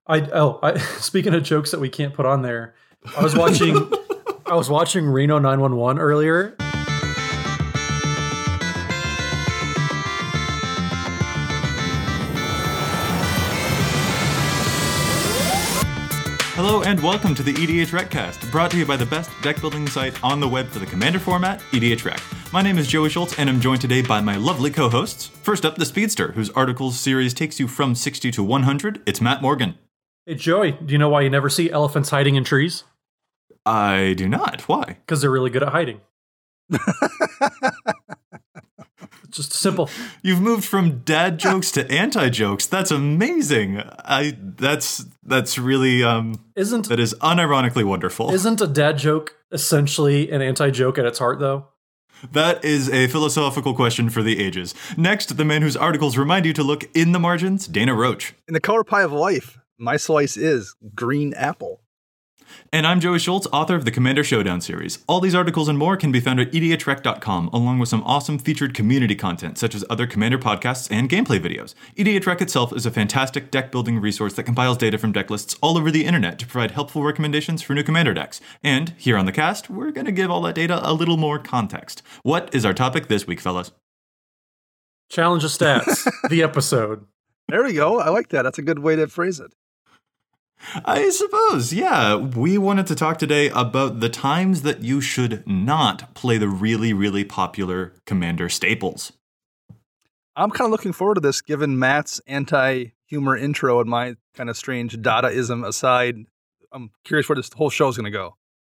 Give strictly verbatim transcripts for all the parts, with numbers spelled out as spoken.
I oh, I, speaking of jokes that we can't put on there, I was watching I was watching Reno nine one one earlier. Hello and welcome to the E D H Recast, brought to you by the best deck building site on the web for the Commander format, E D H Rec. My name is Joey Schultz, and I'm joined today by my lovely co-hosts. First up, the Speedster, whose articles series takes you from sixty to one hundred. It's Matt Morgan. Hey Joey, do you know why you never see elephants hiding in trees? I do not. Why? Because they're really good at hiding. Just simple. You've moved from dad jokes to anti-jokes. That's amazing. I that's that's really um isn't that is unironically wonderful. Isn't a dad joke essentially an anti-joke at its heart, though? That is a philosophical question for the ages. Next, the man whose articles remind you to look in the margins, Dana Roach. In the color pie of life, my slice is green apple. And I'm Joey Schultz, author of the Commander Showdown series. All these articles and more can be found at E D H rec dot com, along with some awesome featured community content, such as other Commander podcasts and gameplay videos. E D H Rec itself is a fantastic deck building resource that compiles data from deck lists all over the internet to provide helpful recommendations for new Commander decks. And here on the cast, we're going to give all that data a little more context. What is our topic this week, fellas? Challenge of Stats, the episode. There we go. I like that. That's a good way to phrase it. I suppose, yeah. We wanted to talk today about the times that you should not play the really, really popular Commander staples. I'm kind of looking forward to this, given Matt's anti-humor intro and my kind of strange Dadaism aside. I'm curious where this whole show is going to go.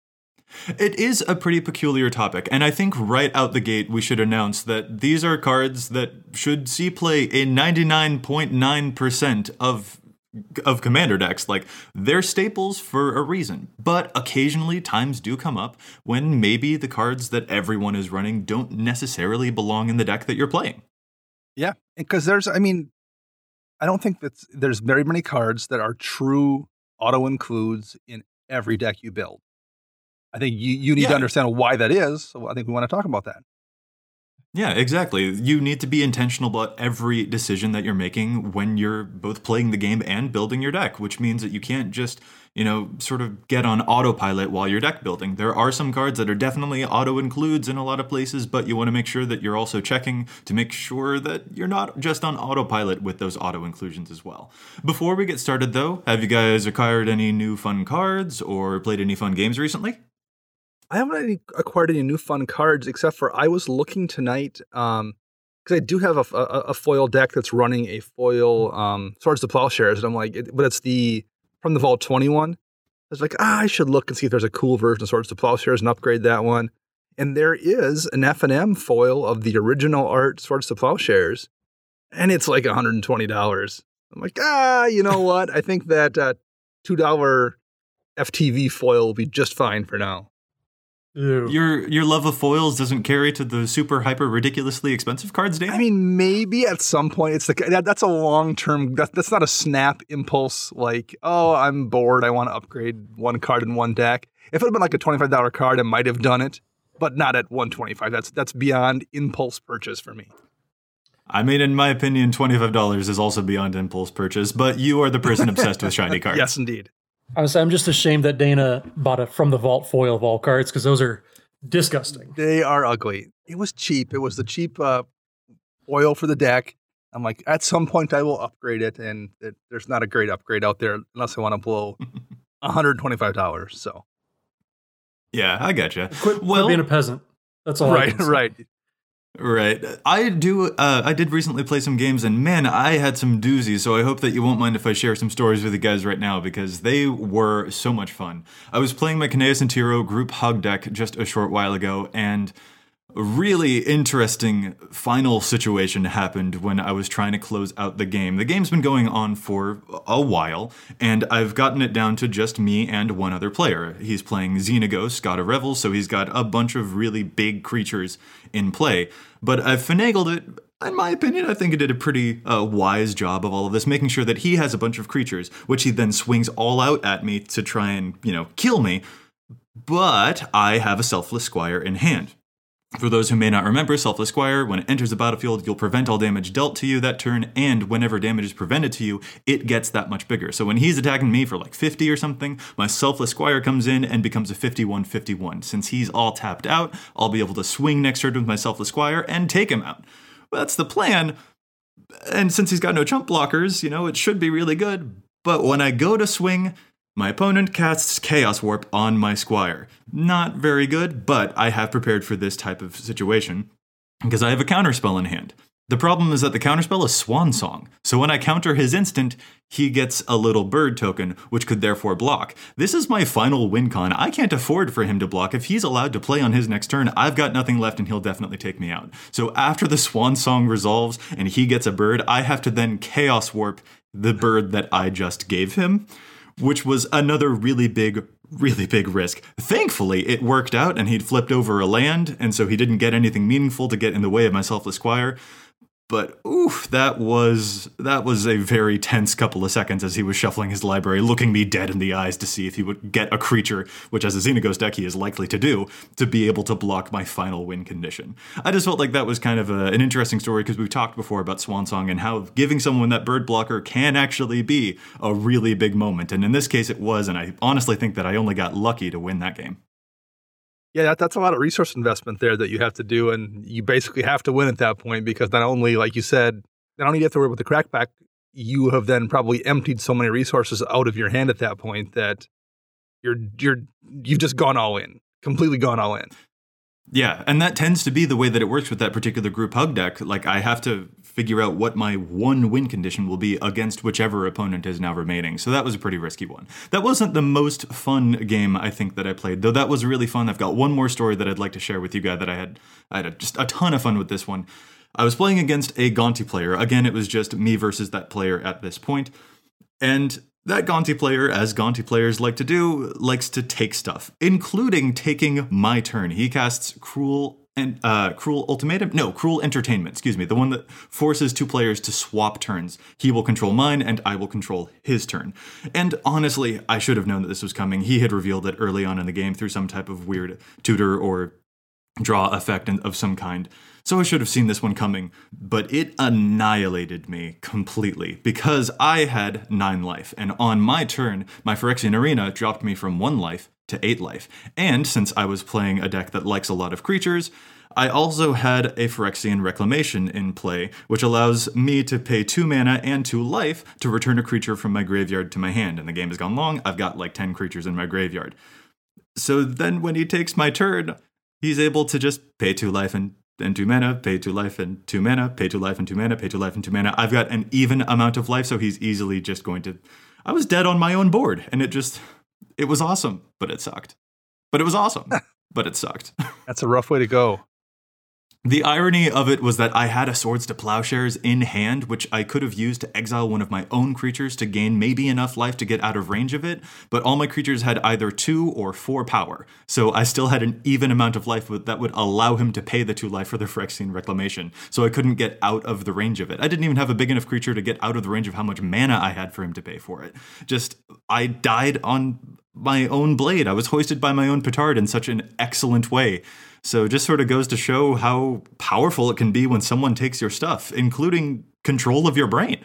It is a pretty peculiar topic, and I think right out the gate we should announce that these are cards that should see play in ninety-nine point nine percent of of Commander decks. Like, they're staples for a reason, but occasionally times do come up when maybe the cards that everyone is running don't necessarily belong in the deck that you're playing. Yeah, because there's, I mean, I don't think that there's very many cards that are true auto-includes in every deck you build. I think you, you need yeah. to understand why that is, so I think we want to talk about that. Yeah, exactly. You need to be intentional about every decision that you're making when you're both playing the game and building your deck, which means that you can't just, you know, sort of get on autopilot while you're deck building. There are some cards that are definitely auto-includes in a lot of places, but you want to make sure that you're also checking to make sure that you're not just on autopilot with those auto-inclusions as well. Before we get started, though, have you guys acquired any new fun cards or played any fun games recently? I haven't any, acquired any new fun cards, except for I was looking tonight, um, because I do have a, a, a foil deck that's running a foil um, Swords to Plowshares, and I'm like, it, but it's the from the Vault twenty-one. I was like, ah, I should look and see if there's a cool version of Swords to Plowshares and upgrade that one. And there is an F N M foil of the original art Swords to Plowshares, and it's like one hundred twenty dollars. I'm like, ah, you know what? I think that uh, two dollars F T V foil will be just fine for now. Ew. Your your love of foils doesn't carry to the super hyper ridiculously expensive cards, Dan? I mean, maybe at some point it's like that, that's a long term. That, that's not a snap impulse. Like, oh, I'm bored. I want to upgrade one card in one deck. If it had been like a twenty-five dollars card, I might have done it, but not at one twenty-five. That's that's beyond impulse purchase for me. I mean, in my opinion, twenty-five dollars is also beyond impulse purchase. But you are the person obsessed with shiny cards. Yes, indeed. I was, I'm just ashamed that Dana bought a From the Vault foil of all cards, because those are disgusting. They are ugly. It was cheap. It was the cheap uh, foil for the deck. I'm like, at some point I will upgrade it, and it, there's not a great upgrade out there unless I want to blow one hundred twenty-five dollars. So, yeah, I gotcha. Quit, well, quit being a peasant. That's all. Right, I can say. right. Right. I do. Uh, I did recently play some games, and man, I had some doozies. So I hope that you won't mind if I share some stories with you guys right now, because they were so much fun. I was playing my Kanaeus and Tiro group hug deck just a short while ago, and a really interesting final situation happened when I was trying to close out the game. The game's been going on for a while, and I've gotten it down to just me and one other player. He's playing Xenagos, God of Revel, so he's got a bunch of really big creatures in play. But I've finagled it. In my opinion, I think he did a pretty uh, wise job of all of this, making sure that he has a bunch of creatures, which he then swings all out at me to try and, you know, kill me. But I have a Selfless Squire in hand. For those who may not remember, Selfless Squire, when it enters the battlefield, you'll prevent all damage dealt to you that turn, and whenever damage is prevented to you, it gets that much bigger. So when he's attacking me for like fifty or something, my Selfless Squire comes in and becomes a fifty-one fifty-one. Since he's all tapped out, I'll be able to swing next turn with my Selfless Squire and take him out. Well, that's the plan, and since he's got no chump blockers, you know, it should be really good. But when I go to swing, my opponent casts Chaos Warp on my Squire. Not very good, but I have prepared for this type of situation because I have a counterspell in hand. The problem is that the counterspell is Swan Song, so when I counter his instant, he gets a little bird token, which could therefore block. This is my final win con. I can't afford for him to block. If he's allowed to play on his next turn, I've got nothing left and he'll definitely take me out. So after the Swan Song resolves and he gets a bird, I have to then Chaos Warp the bird that I just gave him, which was another really big, really big risk. Thankfully, it worked out and he'd flipped over a land, and so he didn't get anything meaningful to get in the way of my Selfless Squire. But oof, that was that was a very tense couple of seconds as he was shuffling his library, looking me dead in the eyes to see if he would get a creature, which as a Xenaghost deck he is likely to do, to be able to block my final win condition. I just felt like that was kind of a, an interesting story because we've talked before about Swansong and how giving someone that bird blocker can actually be a really big moment. And in this case it was, and I honestly think that I only got lucky to win that game. Yeah, that, that's a lot of resource investment there that you have to do, and you basically have to win at that point because not only, like you said, not only do you have to worry about the crackback, you have then probably emptied so many resources out of your hand at that point that you're you're you've just gone all in, completely gone all in. Yeah, and that tends to be the way that it works with that particular group hug deck. Like, I have to figure out what my one win condition will be against whichever opponent is now remaining. So that was a pretty risky one. That wasn't the most fun game, I think, that I played, though that was really fun. I've got one more story that I'd like to share with you guys that I had, I had a, just a ton of fun with this one. I was playing against a Gonti player. Again, it was just me versus that player at this point. And that Gonti player, as Gonti players like to do, likes to take stuff, including taking my turn. He casts Cruel and uh, Cruel Ultimatum? No, Cruel Entertainment, excuse me, the one that forces two players to swap turns. He will control mine, and I will control his turn. And honestly, I should have known that this was coming. He had revealed it early on in the game through some type of weird tutor or draw effect of some kind. So I should have seen this one coming, but it annihilated me completely because I had nine life, and on my turn, my Phyrexian Arena dropped me from one life to eight life. And since I was playing a deck that likes a lot of creatures, I also had a Phyrexian Reclamation in play, which allows me to pay two mana and two life to return a creature from my graveyard to my hand. And the game has gone long, I've got like ten creatures in my graveyard. So then when he takes my turn, he's able to just pay two life and and two mana, pay two life and two mana, pay two life and two mana, pay two life and two mana. I've got an even amount of life, so he's easily just going to... I was dead on my own board, and it just... It was awesome, but it sucked. But it was awesome, but it sucked. That's a rough way to go. The irony of it was that I had a Swords to Plowshares in hand, which I could have used to exile one of my own creatures to gain maybe enough life to get out of range of it, but all my creatures had either two or four power, so I still had an even amount of life that would allow him to pay the two life for the Phyrexian Reclamation, so I couldn't get out of the range of it. I didn't even have a big enough creature to get out of the range of how much mana I had for him to pay for it. Just, I died on my own blade. I was hoisted by my own petard in such an excellent way. So it just sort of goes to show how powerful it can be when someone takes your stuff, including control of your brain.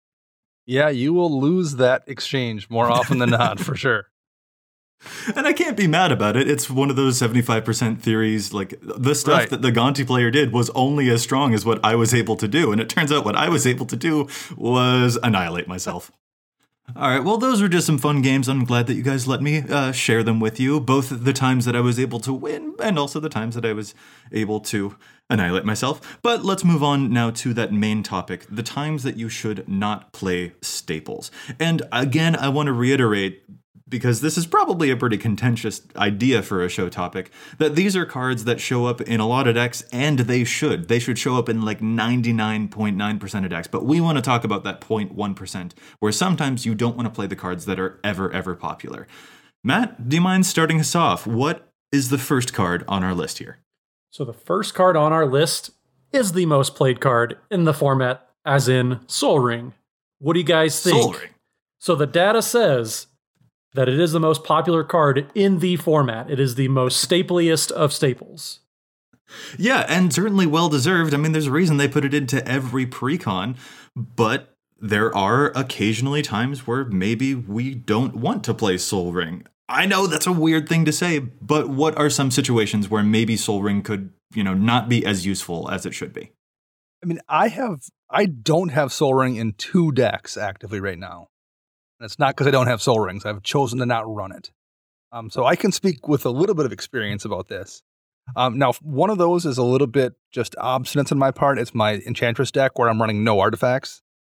Yeah, you will lose that exchange more often than not, for sure. And I can't be mad about it. It's one of those seventy-five percent theories. Like, the stuff Right. that the Gonti player did was only as strong as what I was able to do. And it turns out what I was able to do was annihilate myself. All right, well, those were just some fun games. I'm glad that you guys let me uh, share them with you, both the times that I was able to win and also the times that I was able to annihilate myself. But let's move on now to that main topic, the times that you should not play staples. And again, I want to reiterate, because this is probably a pretty contentious idea for a show topic, that these are cards that show up in a lot of decks, and they should. They should show up in like ninety-nine point nine percent of decks, but we want to talk about that zero point one percent, where sometimes you don't want to play the cards that are ever, ever popular. Matt, do you mind starting us off? What is the first card on our list here? So the first card on our list is the most played card in the format, as in Sol Ring. What do you guys think? Sol Ring. So the data says that it is the most popular card in the format. It is the most stapliest of staples. Yeah, and certainly well deserved. I mean, there's a reason they put it into every precon, but there are occasionally times where maybe we don't want to play Sol Ring. I know that's a weird thing to say, but what are some situations where maybe Sol Ring could, you know, not be as useful as it should be? I mean, I have, I don't have Sol Ring in two decks actively right now. And it's not because I don't have Sol Rings. I've chosen to not run it. Um, so I can speak with a little bit of experience about this. Um, now, one of those is a little bit just obstinate on my part. It's my Enchantress deck where I'm running no artifacts.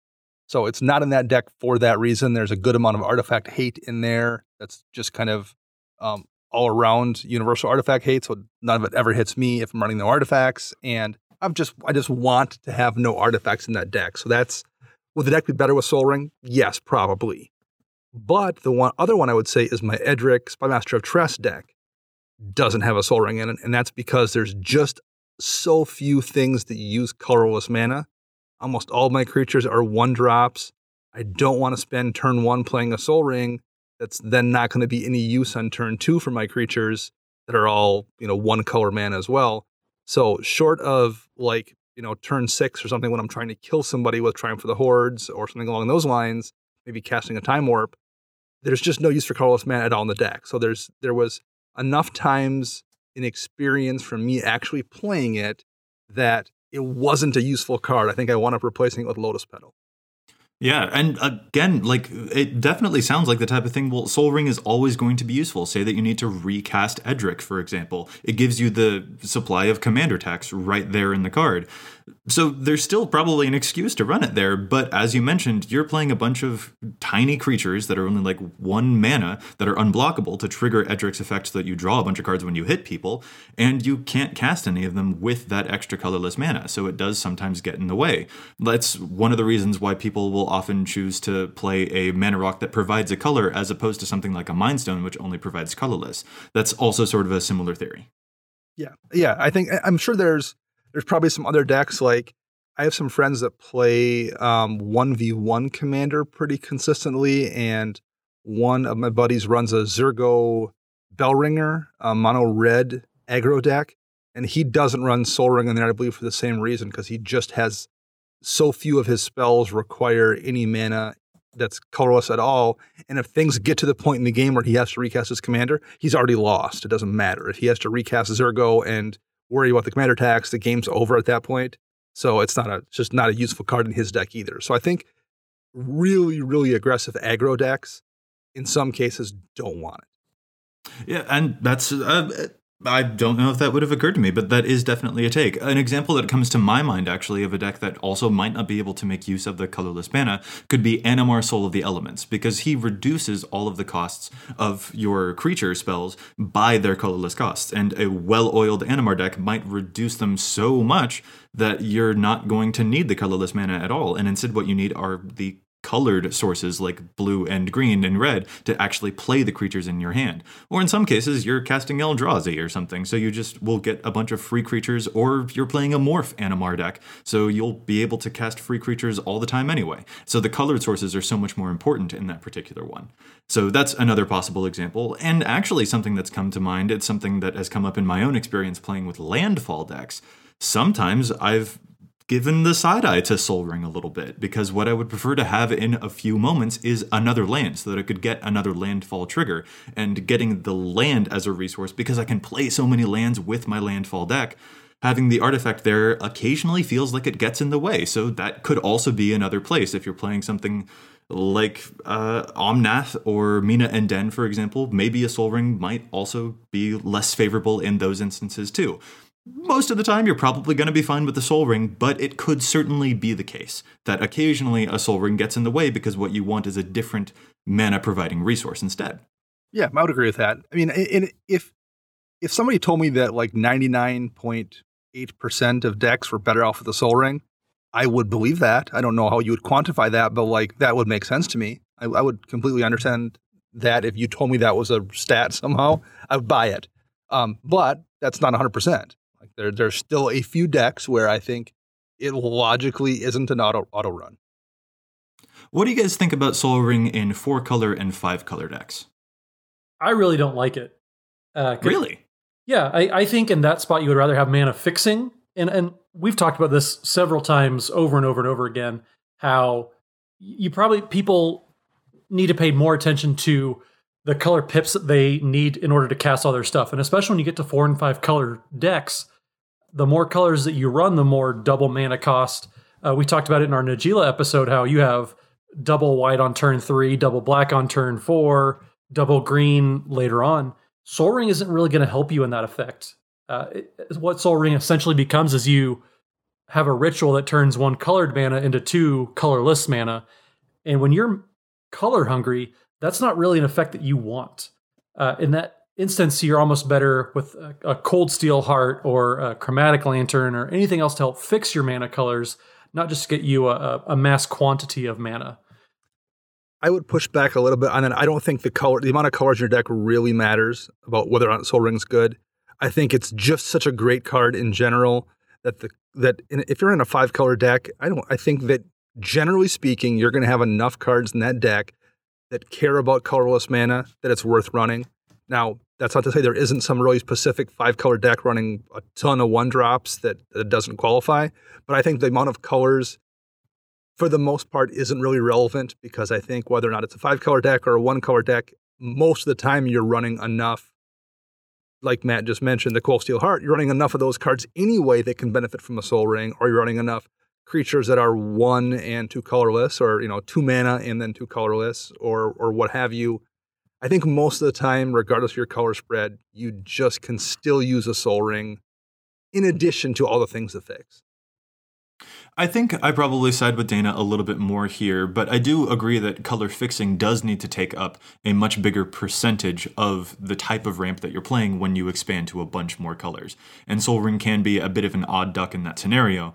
So it's not in that deck for that reason. There's a good amount of artifact hate in there. That's just kind of um, all around universal artifact hate. So none of it ever hits me if I'm running no artifacts. And I'm just, I just want to have no artifacts in that deck. So that's, would the deck be better with Sol Ring? Yes, probably. But the one other one I would say is my Edric Spymaster of Tress deck doesn't have a Sol Ring in it. And that's because there's just so few things that use colorless mana. Almost all my creatures are one drops. I don't want to spend turn one playing a Sol Ring that's then not going to be any use on turn two for my creatures that are all, you know, one color mana as well. So short of like, you know, turn six or something when I'm trying to kill somebody with Triumph of the Hordes or something along those lines, maybe casting a Time Warp, there's just no use for colorless mana at all in the deck. So there's there was enough times in experience from me actually playing it that it wasn't a useful card. I think I wound up replacing it with Lotus Petal. Yeah, and again, like, it definitely sounds like the type of thing, well, Sol Ring is always going to be useful. Say that you need to recast Edric, for example. It gives you the supply of commander tax right there in the card. So there's still probably an excuse to run it there, but as you mentioned, you're playing a bunch of tiny creatures that are only like one mana that are unblockable to trigger Edric's effect so that you draw a bunch of cards when you hit people, and you can't cast any of them with that extra colorless mana, so it does sometimes get in the way. That's one of the reasons why people will often choose to play a mana rock that provides a color as opposed to something like a Mind Stone, which only provides colorless. That's also sort of a similar theory. Yeah, yeah, I think, I'm sure there's There's probably some other decks, like I have some friends that play um, one v one Commander pretty consistently, and one of my buddies runs a Zergo Bellringer, a mono red aggro deck, and he doesn't run Sol Ring in there, I believe, for the same reason, because he just has so few of his spells require any mana that's colorless at all, and if things get to the point in the game where he has to recast his Commander, he's already lost. It doesn't matter. If he has to recast Zergo and worry about the commander tax, the game's over at that point. So it's not a it's just not a useful card in his deck either. So I think really, really aggressive aggro decks in some cases don't want it. Yeah, and that's uh, I don't know if that would have occurred to me, but that is definitely a take. An example that comes to my mind, actually, of a deck that also might not be able to make use of the colorless mana could be Animar Soul of the Elements, because he reduces all of the costs of your creature spells by their colorless costs, and a well-oiled Animar deck might reduce them so much that you're not going to need the colorless mana at all, and instead what you need are the colored sources like blue and green and red to actually play the creatures in your hand. Or in some cases, you're casting Eldrazi or something, so you just will get a bunch of free creatures, or you're playing a Morph Animar deck, so you'll be able to cast free creatures all the time anyway. So the colored sources are so much more important in that particular one. So that's another possible example, and actually something that's come to mind, it's something that has come up in my own experience playing with landfall decks. Sometimes I've given the side eye to Sol Ring a little bit, because what I would prefer to have in a few moments is another land, so that I could get another landfall trigger, and getting the land as a resource, because I can play so many lands with my landfall deck. Having the artifact there occasionally feels like it gets in the way, so that could also be another place if you're playing something like uh, Omnath or Mina and Den, for example. Maybe a Sol Ring might also be less favorable in those instances too. Most of the time, you're probably going to be fine with the Sol Ring, but it could certainly be the case that occasionally a Sol Ring gets in the way because what you want is a different mana-providing resource instead. Yeah, I would agree with that. I mean, in, if if somebody told me that like ninety-nine point eight percent of decks were better off with the Sol Ring, I would believe that. I don't know how you would quantify that, but like that would make sense to me. I, I would completely understand that if you told me that was a stat somehow, I would buy it. Um, but that's not one hundred percent. Like there, there's still a few decks where I think it logically isn't an auto auto run. What do you guys think about Sol Ring in four color and five color decks? I really don't like it. Uh, Really? Yeah, I, I think in that spot you would rather have mana fixing. And and we've talked about this several times over and over and over again, how you probably people need to pay more attention to the color pips that they need in order to cast all their stuff. And especially when you get to four and five color decks, the more colors that you run, the more double mana cost. Uh, we talked about it in our Najeela episode, how you have double white on turn three, double black on turn four, double green later on. Sol Ring isn't really going to help you in that effect. Uh, it, what Sol Ring essentially becomes is you have a ritual that turns one colored mana into two colorless mana. And when you're color hungry, that's not really an effect that you want. Uh, in that instance, you're almost better with a, a Cold Steel Heart or a Chromatic Lantern or anything else to help fix your mana colors, not just get you a, a mass quantity of mana. I would push back a little bit on that. I don't think the color, the amount of colors in your deck really matters about whether or not Sol Ring's good. I think it's just such a great card in general that the that in, if you're in a five color deck, I don't. I think that generally speaking, you're going to have enough cards in that deck that care about colorless mana that it's worth running. Now, that's not to say there isn't some really specific five color deck running a ton of one drops that, that doesn't qualify, but I think the amount of colors, for the most part, isn't really relevant because I think whether or not it's a five color deck or a one color deck, most of the time you're running enough, like Matt just mentioned, the Cold Steel Heart, you're running enough of those cards anyway that can benefit from a Sol Ring, or you're running enough creatures that are one and two colorless, or, you know, two mana and then two colorless, or or what have you. I think most of the time, regardless of your color spread, you just can still use a Sol Ring in addition to all the things to fix. I think I probably side with Dana a little bit more here, but I do agree that color fixing does need to take up a much bigger percentage of the type of ramp that you're playing when you expand to a bunch more colors. And Sol Ring can be a bit of an odd duck in that scenario.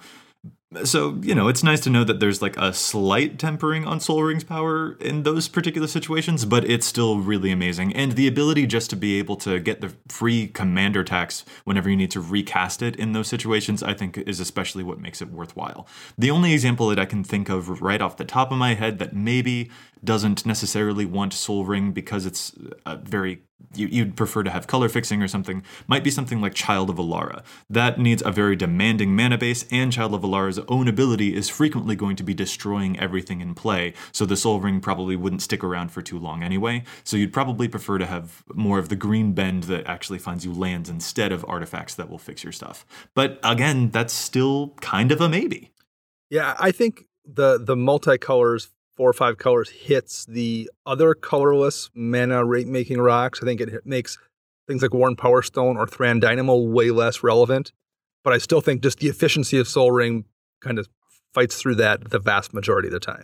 So, you know, it's nice to know that there's like a slight tempering on Sol Ring's power in those particular situations, but it's still really amazing. And the ability just to be able to get the free commander tax whenever you need to recast it in those situations, I think is especially what makes it worthwhile. The only example that I can think of right off the top of my head that maybe doesn't necessarily want Sol Ring because it's a very You, you'd prefer to have color fixing or something, might be something like Child of Alara. That needs a very demanding mana base, and Child of Alara's own ability is frequently going to be destroying everything in play, so the Sol Ring probably wouldn't stick around for too long anyway, so you'd probably prefer to have more of the green bend that actually finds you lands instead of artifacts that will fix your stuff. But again, that's still kind of a maybe. Yeah, I think the the multicolors, four or five colors, hits the other colorless mana rate making rocks. I think it makes things like Worn Power Stone or Thran Dynamo way less relevant. But I still think just the efficiency of Sol Ring kind of fights through that the vast majority of the time.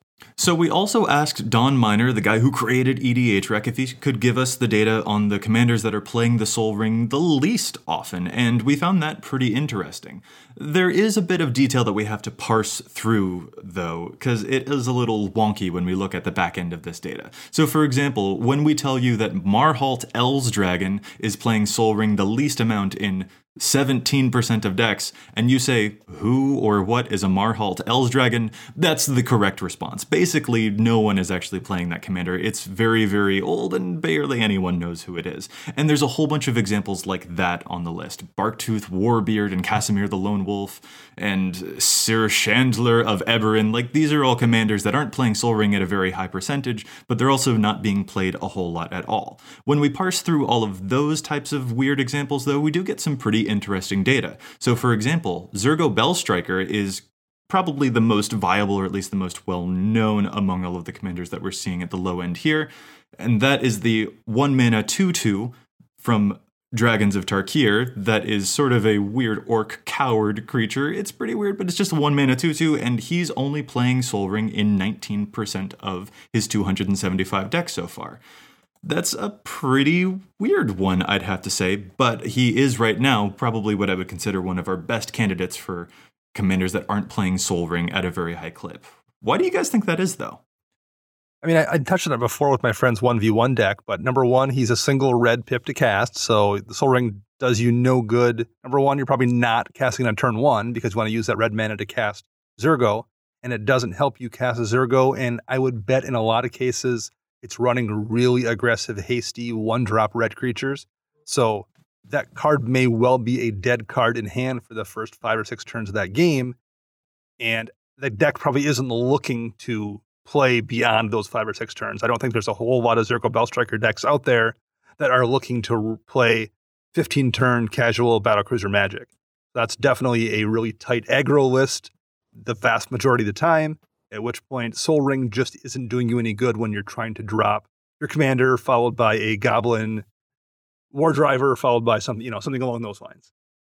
So we also asked Don Miner, the guy who created E D H Rec, if he could give us the data on the commanders that are playing the Sol Ring the least often, and we found that pretty interesting. There is a bit of detail that we have to parse through, though, because it is a little wonky when we look at the back end of this data. So for example, when we tell you that Marhault Elsdragon is playing Sol Ring the least amount in seventeen percent of decks, and you say, who or what is a Marhault Elsdragon? That's the correct response. Basically, no one is actually playing that commander. It's very, very old, and barely anyone knows who it is. And there's a whole bunch of examples like that on the list. Barktooth Warbeard and Casimir the Lone Wolf, and Sir Chandler of Eberron. Like, these are all commanders that aren't playing Sol Ring at a very high percentage, but they're also not being played a whole lot at all. When we parse through all of those types of weird examples, though, we do get some pretty interesting data. So for example, Zurgo Bellstriker is probably the most viable, or at least the most well-known among all of the commanders that we're seeing at the low end here, and that is the one mana two two from Dragons of Tarkir that is sort of a weird orc coward creature. It's pretty weird, but it's just a one mana two two, and he's only playing Sol Ring in nineteen percent of his two hundred seventy-five decks so far. That's a pretty weird one, I'd have to say, but he is right now probably what I would consider one of our best candidates for commanders that aren't playing Sol Ring at a very high clip. Why do you guys think that is, though? I mean, I, I touched on it before with my friend's one v one deck, but number one, he's a single red pip to cast, so the Sol Ring does you no good. Number one, you're probably not casting on turn one because you want to use that red mana to cast Zurgo, and it doesn't help you cast a Zurgo, and I would bet in a lot of cases it's running really aggressive, hasty, one-drop red creatures. So that card may well be a dead card in hand for the first five or six turns of that game. And the deck probably isn't looking to play beyond those five or six turns. I don't think there's a whole lot of Zergo Bellstriker decks out there that are looking to play fifteen-turn casual battlecruiser Magic. That's definitely a really tight aggro list the vast majority of the time, at which point Sol Ring just isn't doing you any good when you're trying to drop your commander followed by a Goblin War Driver followed by something, you know, something along those lines.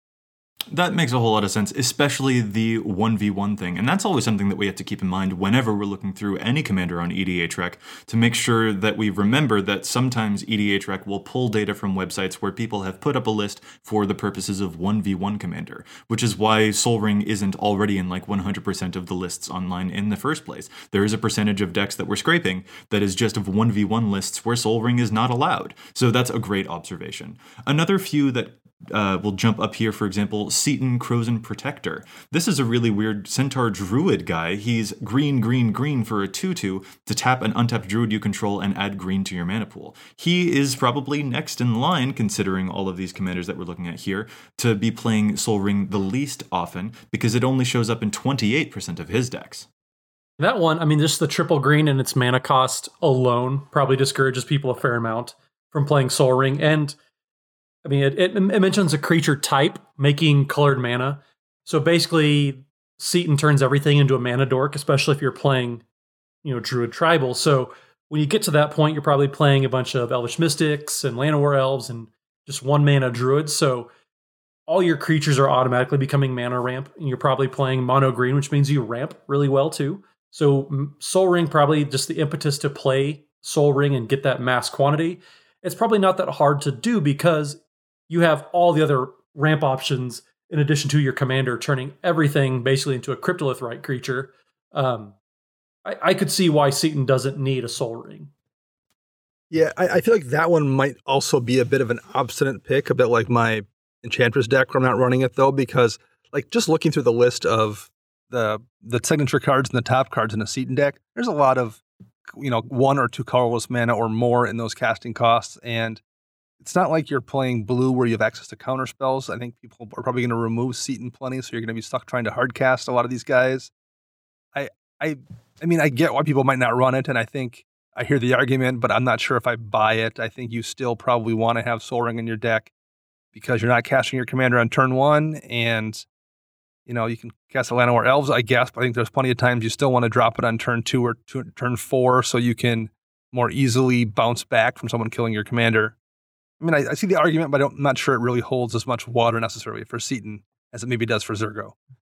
That makes a whole lot of sense, especially the one v one thing. And that's always something that we have to keep in mind whenever we're looking through any commander on E D H R E C, to make sure that we remember that sometimes E D H R E C will pull data from websites where people have put up a list for the purposes of one v one commander, which is why Sol Ring isn't already in like one hundred percent of the lists online in the first place. There is a percentage of decks that we're scraping that is just of one v one lists where Sol Ring is not allowed. So that's a great observation. Another few that Uh, we'll jump up here, for example, Seaton Krosan Protector. This is a really weird Centaur Druid guy. He's green, green, green for a two two to tap an untapped Druid you control and add green to your mana pool. He is probably next in line, considering all of these commanders that we're looking at here, to be playing Sol Ring the least often, because it only shows up in twenty-eight percent of his decks. That one, I mean, just the triple green and its mana cost alone probably discourages people a fair amount from playing Sol Ring. And I mean, it, it, it mentions a creature type making colored mana. So basically, Seaton turns everything into a mana dork, especially if you're playing, you know, Druid Tribal. So when you get to that point, you're probably playing a bunch of Elvish Mystics and Llanowar Elves and just one mana Druids. So all your creatures are automatically becoming mana ramp, and you're probably playing mono green, which means you ramp really well too. So Sol Ring, probably just the impetus to play Sol Ring and get that mass quantity. It's probably not that hard to do because you have all the other ramp options in addition to your commander turning everything basically into a Cryptolith-right creature. Um, I, I could see why Seaton doesn't need a Sol Ring. Yeah, I, I feel like that one might also be a bit of an obstinate pick, a bit like my Enchantress deck where I'm not running it though, because like just looking through the list of the the signature cards and the top cards in a Seaton deck, there's a lot of, you know, one or two colorless mana or more in those casting costs, and it's not like you're playing blue where you have access to counter spells. I think people are probably going to remove Seaton plenty, so you're going to be stuck trying to hard cast a lot of these guys. I, I, I mean, I get why people might not run it, and I think I hear the argument, but I'm not sure if I buy it. I think you still probably want to have Sol Ring in your deck because you're not casting your commander on turn one, and you know you can cast the Llanowar Elves, I guess. But I think there's plenty of times you still want to drop it on turn two or two, turn four, so you can more easily bounce back from someone killing your commander. I mean, I, I see the argument, but I'm not sure it really holds as much water necessarily for Seaton as it maybe does for Zergo.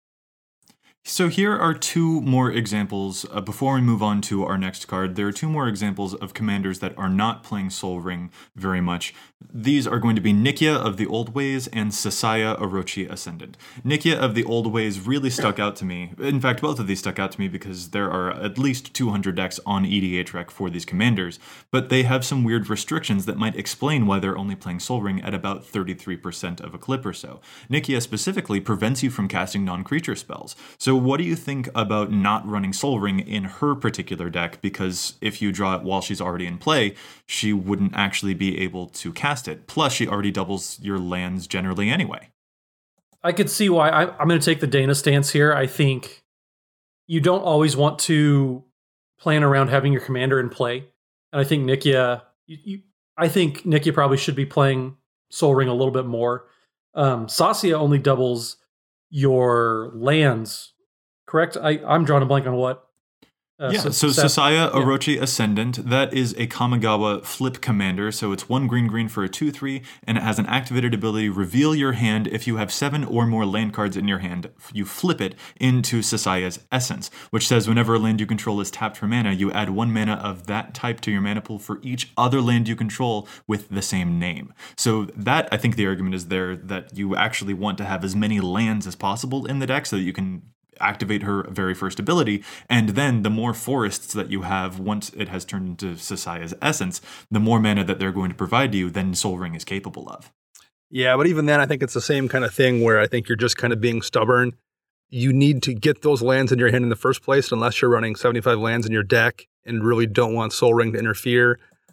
So here are two more examples. Uh, before we move on to our next card, there are two more examples of commanders that are not playing Sol Ring very much. These are going to be Nikia of the Old Ways and Sasaya Orochi Ascendant. Nikia of the Old Ways really stuck out to me. In fact, both of these stuck out to me because there are at least two hundred decks on E D H R E C for these commanders, but they have some weird restrictions that might explain why they're only playing Sol Ring at about thirty-three percent of a clip or so. Nikia specifically prevents you from casting non-creature spells. So what do you think about not running Sol Ring in her particular deck? Because if you draw it while she's already in play, she wouldn't actually be able to cast it. Plus, she already doubles your lands generally anyway. I could see why. I, I'm going to take the Dana stance here. I think you don't always want to plan around having your commander in play. And I think Nikia, you, you, I think Nikia probably should be playing Sol Ring a little bit more. Um, Sasaya only doubles your lands. Correct? I, I'm drawing a blank on what. Uh, yeah, so, so Sasaya Orochi yeah. Ascendant, that is a Kamigawa flip commander, so it's one green green for a two three, and it has an activated ability, reveal your hand. If you have seven or more land cards in your hand, you flip it into Sasaya's Essence, which says whenever a land you control is tapped for mana, you add one mana of that type to your mana pool for each other land you control with the same name. So that, I think the argument is there that you actually want to have as many lands as possible in the deck so that you can activate her very first ability, and then the more forests that you have once it has turned into Sasaya's Essence, the more mana that they're going to provide you than Sol Ring is capable of. Yeah, but even then, I think it's the same kind of thing where I think you're just kind of being stubborn. You need to get those lands in your hand in the first place, unless you're running seventy-five lands in your deck and really don't want Sol Ring to interfere.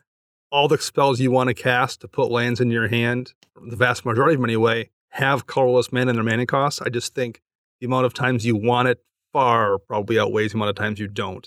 all the spells you want to cast to put lands in your hand, the vast majority of them anyway, have colorless mana in their mana costs. I just think the amount of times you want it far probably outweighs the amount of times you don't.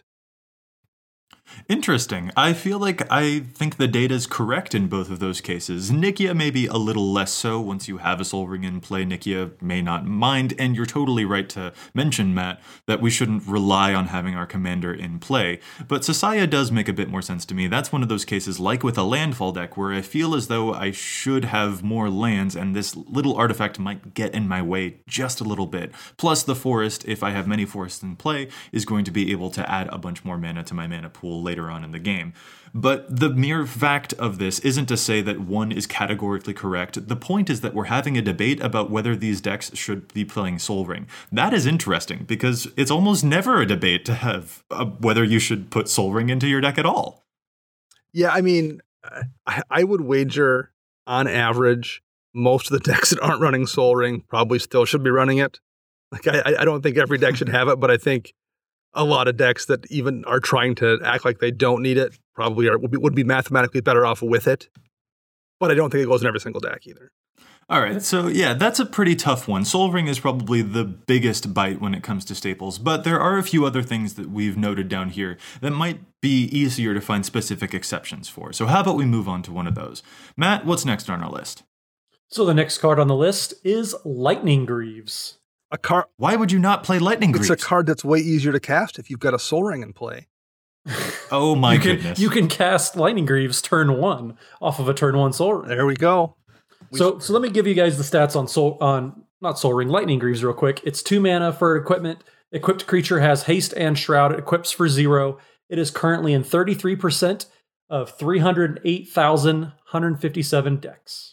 Interesting. I feel like I think the data is correct in both of those cases. Nikia may be a little less so. Once you have a Sol Ring in play, Nikia may not mind, and you're totally right to mention, Matt, that we shouldn't rely on having our commander in play. But Sasaya does make a bit more sense to me. That's one of those cases, like with a landfall deck, where I feel as though I should have more lands, and this little artifact might get in my way just a little bit. Plus, the forest, if I have many forests in play, is going to be able to add a bunch more mana to my mana pool later on in the game. But the mere fact of this isn't to say that one is categorically correct. The point is that we're having a debate about whether these decks should be playing Sol Ring. That is interesting because it's almost never a debate to have uh, whether you should put Sol Ring into your deck at all. Yeah, I mean, I, I would wager on average most of the decks that aren't running Sol Ring probably still should be running it. Like I, I don't think every deck should have it, but I think a lot of decks that even are trying to act like they don't need it probably are would be, would be mathematically better off with it. But I don't think it goes in every single deck either. All right, so yeah, that's a pretty tough one. Sol Ring is probably the biggest bite when it comes to staples, but there are a few other things that we've noted down here that might be easier to find specific exceptions for. So how about we move on to one of those? Matt, what's next on our list? So the next card on the list is Lightning Greaves. A card. Why would you not play Lightning Greaves? It's a card that's way easier to cast if you've got a Sol Ring in play. Oh my you can, goodness. You can cast Lightning Greaves turn one off of a turn one Sol Ring. There we go. We So so let me give you guys the stats on Sol on not Sol Ring, Lightning Greaves real quick. It's two mana for equipment. Equipped creature has haste and shroud. It equips for zero. It is currently in thirty-three percent of three hundred eight thousand one hundred fifty-seven decks.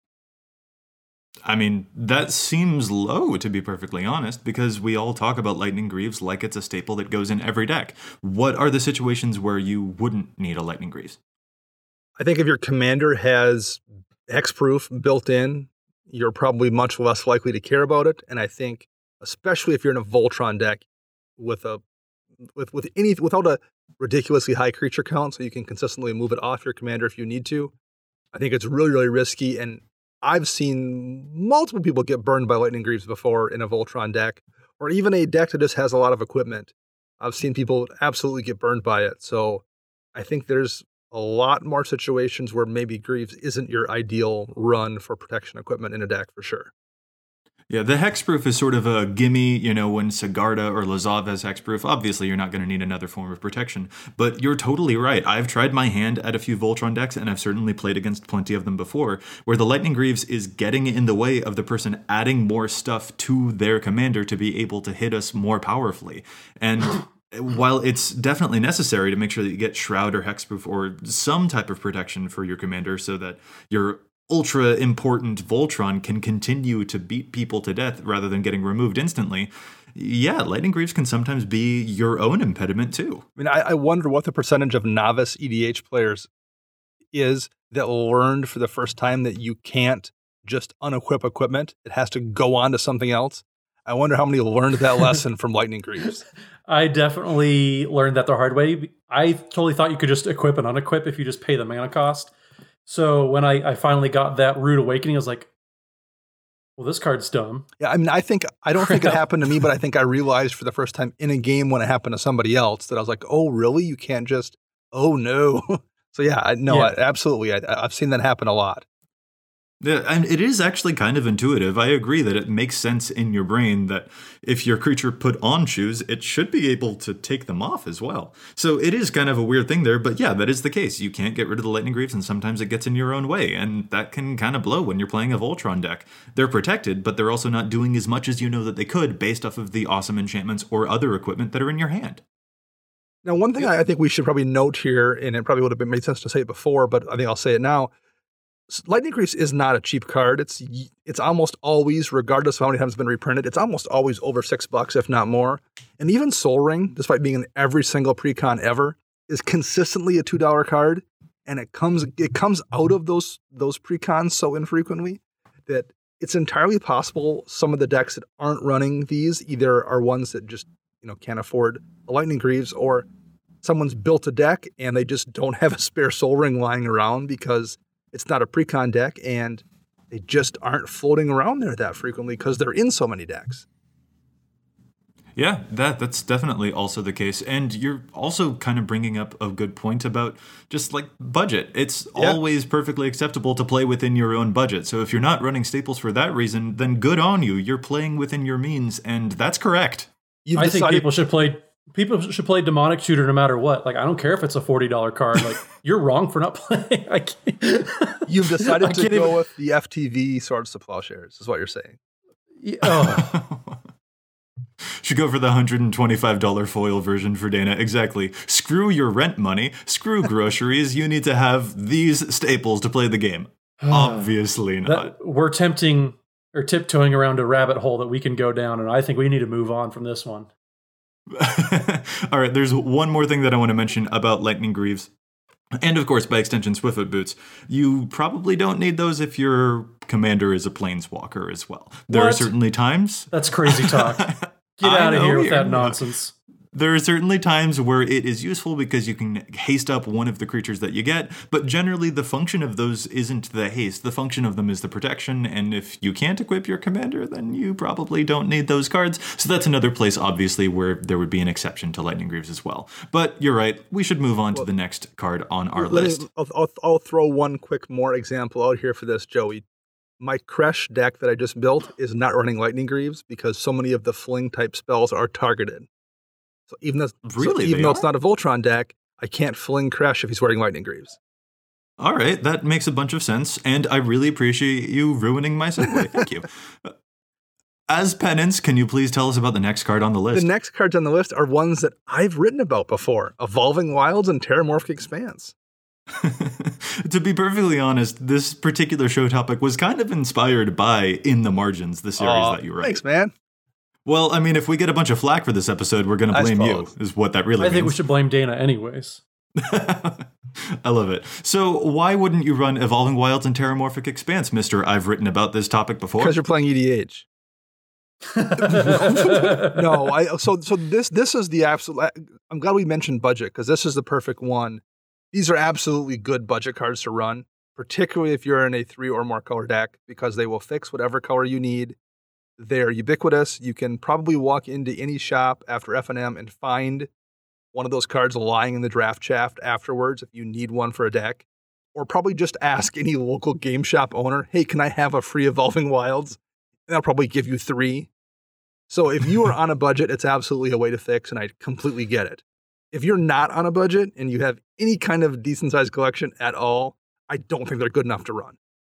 I mean, that seems low, to be perfectly honest, because we all talk about Lightning Greaves like it's a staple that goes in every deck. What are the situations where you wouldn't need a Lightning Greaves? I think if your commander has hexproof built in, you're probably much less likely to care about it. And I think, especially if you're in a Voltron deck with a with with any without a ridiculously high creature count, so you can consistently move it off your commander if you need to, I think it's really really risky. And I've seen multiple people get burned by Lightning Greaves before in a Voltron deck, or even a deck that just has a lot of equipment. I've seen people absolutely get burned by it. So I think there's a lot more situations where maybe Greaves isn't your ideal run for protection equipment in a deck for sure. Yeah, the hexproof is sort of a gimme, you know, when Sigarda or Lazav has hexproof, obviously you're not going to need another form of protection. But you're totally right. I've tried my hand at a few Voltron decks, and I've certainly played against plenty of them before, where the Lightning Greaves is getting in the way of the person adding more stuff to their commander to be able to hit us more powerfully. And while it's definitely necessary to make sure that you get Shroud or hexproof or some type of protection for your commander so that your ultra important Voltron can continue to beat people to death rather than getting removed instantly, yeah, Lightning Greaves can sometimes be your own impediment too. I mean, I, I wonder what the percentage of novice E D H players is that learned for the first time that you can't just unequip equipment. It has to go on to something else. I wonder how many learned that lesson from Lightning Greaves. I definitely learned that the hard way. I totally thought you could just equip and unequip if you just pay the mana cost. So when I, I finally got that Rude Awakening, I was like, well, this card's dumb. Yeah, I mean, I think, I don't think it happened to me, but I think I realized for the first time in a game when it happened to somebody else that I was like, oh, really? You can't just, oh, no. So yeah, I, no, Yeah. I, absolutely. I, I've seen that happen a lot. Yeah, and it is actually kind of intuitive. I agree that it makes sense in your brain that if your creature put on shoes, it should be able to take them off as well. So it is kind of a weird thing there, but yeah, that is the case. You can't get rid of the Lightning Greaves, and sometimes it gets in your own way, and that can kind of blow when you're playing a Voltron deck. They're protected, but they're also not doing as much as you know that they could based off of the awesome enchantments or other equipment that are in your hand. Now, one thing I I think we should probably note here, and it probably would have been made sense to say it before, but I think I'll say it now. Lightning Greaves is not a cheap card. It's it's almost always, regardless of how many times it's been reprinted, it's almost always over six bucks, if not more. And even Sol Ring, despite being in every single precon ever, is consistently a two dollar card. And it comes it comes out of those those precons so infrequently that it's entirely possible some of the decks that aren't running these either are ones that just, you know, can't afford a Lightning Greaves, or someone's built a deck and they just don't have a spare Sol Ring lying around because it's not a precon deck and they just aren't floating around there that frequently because they're in so many decks. Yeah, that that's definitely also the case. And you're also kind of bringing up a good point about just like budget. It's yeah. always perfectly acceptable to play within your own budget. So if you're not running staples for that reason, then good on you. You're playing within your means, and that's correct. You've I decided- think people should play people should play Demonic Tutor no matter what. Like, I don't care if it's a forty dollars card. Like, you're wrong for not playing. I can't. You've decided to go even- with the F T V Swords to Plowshares, is what you're saying. Yeah, oh. Should go for the one hundred twenty-five dollars foil version for Dana. Exactly. Screw your rent money. Screw groceries. You need to have these staples to play the game. Obviously not. That, we're tempting or tiptoeing around a rabbit hole that we can go down, and I think we need to move on from this one. All right, there's one more thing that I want to mention about Lightning Greaves. And of course, by extension, Swiftfoot Boots. You probably don't need those if your commander is a planeswalker as well. There what? are certainly times... That's crazy talk. Get out of here with that nonsense. There are certainly times where it is useful because you can haste up one of the creatures that you get, but generally the function of those isn't the haste. The function of them is the protection, and if you can't equip your commander, then you probably don't need those cards. So that's another place, obviously, where there would be an exception to Lightning Greaves as well. But you're right, we should move on well, to the next card on our list. Me, I'll, I'll, I'll throw one quick more example out here for this, Joey. My Kresh deck that I just built is not running Lightning Greaves because so many of the fling type spells are targeted. So even though, really, so even though are? it's not a Voltron deck, I can't fling Kresh if he's wearing Lightning Greaves. All right, that makes a bunch of sense, and I really appreciate you ruining my segue. Thank you. As penance, can you please tell us about the next card on the list? The next cards on the list are ones that I've written about before: Evolving Wilds and Terramorphic Expanse. To be perfectly honest, this particular show topic was kind of inspired by In the Margins, the series Aww, that you write. Thanks, man. Well, I mean, if we get a bunch of flack for this episode, we're going to blame you, is what that really I means. I think we should blame Dana anyways. I love it. So why wouldn't you run Evolving Wilds and Terramorphic Expanse, Mister I've written about this topic before? Because you're playing E D H. no, I so so this this is the absolute. I'm glad we mentioned budget because this is the perfect one. These are absolutely good budget cards to run, particularly if you're in a three or more color deck, because they will fix whatever color you need. They're ubiquitous. You can probably walk into any shop after F N M and find one of those cards lying in the draft shaft afterwards if you need one for a deck. Or probably just ask any local game shop owner, hey, can I have a free Evolving Wilds? And they'll probably give you three. So if you are on a budget, it's absolutely a way to fix, and I completely get it. If you're not on a budget and you have any kind of decent-sized collection at all, I don't think they're good enough to run.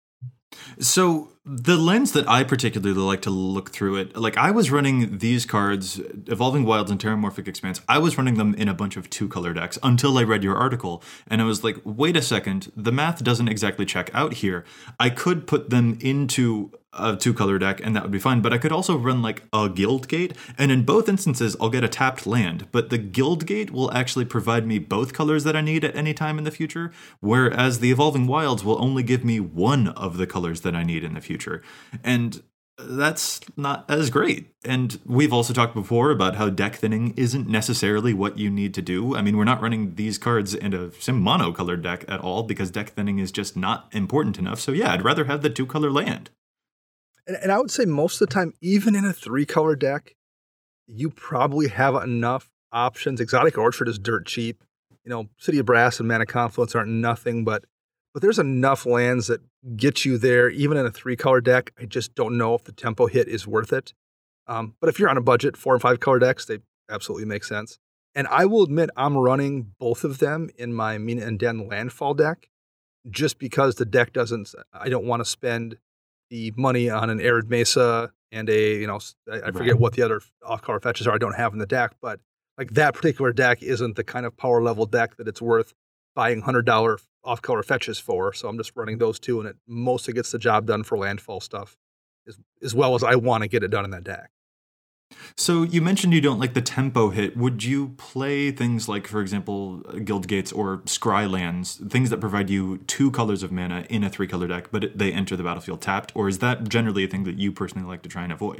So the lens that I particularly like to look through it, like I was running these cards, Evolving Wilds and Terramorphic Expanse, I was running them in a bunch of two-color decks until I read your article, and I was like, wait a second, the math doesn't exactly check out here. I could put them into a two-color deck, and that would be fine, but I could also run like a Guildgate, and in both instances, I'll get a tapped land, but the Guildgate will actually provide me both colors that I need at any time in the future, whereas the Evolving Wilds will only give me one of the colors that I need in the future. And that's not as great. And we've also talked before about how deck thinning isn't necessarily what you need to do. I mean, we're not running these cards in a sim mono-colored deck at all because deck thinning is just not important enough. So yeah, I'd rather have the two-color land. And, and I would say most of the time, even in a three-color deck, you probably have enough options. Exotic Orchard is dirt cheap. You know, City of Brass and Mana Confluence aren't nothing, but but there's enough lands that get you there, even in a three-color deck. I just don't know if the tempo hit is worth it. Um, but if you're on a budget, four and five-color decks, they absolutely make sense. And I will admit, I'm running both of them in my Mina and Den Landfall deck, just because the deck doesn't. I don't want to spend the money on an Arid Mesa and a, you know, I, I forget Right. what the other off-color fetches are I don't have in the deck, but like that particular deck isn't the kind of power level deck that it's worth buying one hundred dollars off-color fetches for. So I'm just running those two, and it mostly gets the job done for landfall stuff as, as well as I want to get it done in that deck. So you mentioned you don't like the tempo hit. Would you play things like, for example, Guildgates or Scry lands, things that provide you two colors of mana in a three-color deck, but they enter the battlefield tapped? Or is that generally a thing that you personally like to try and avoid? If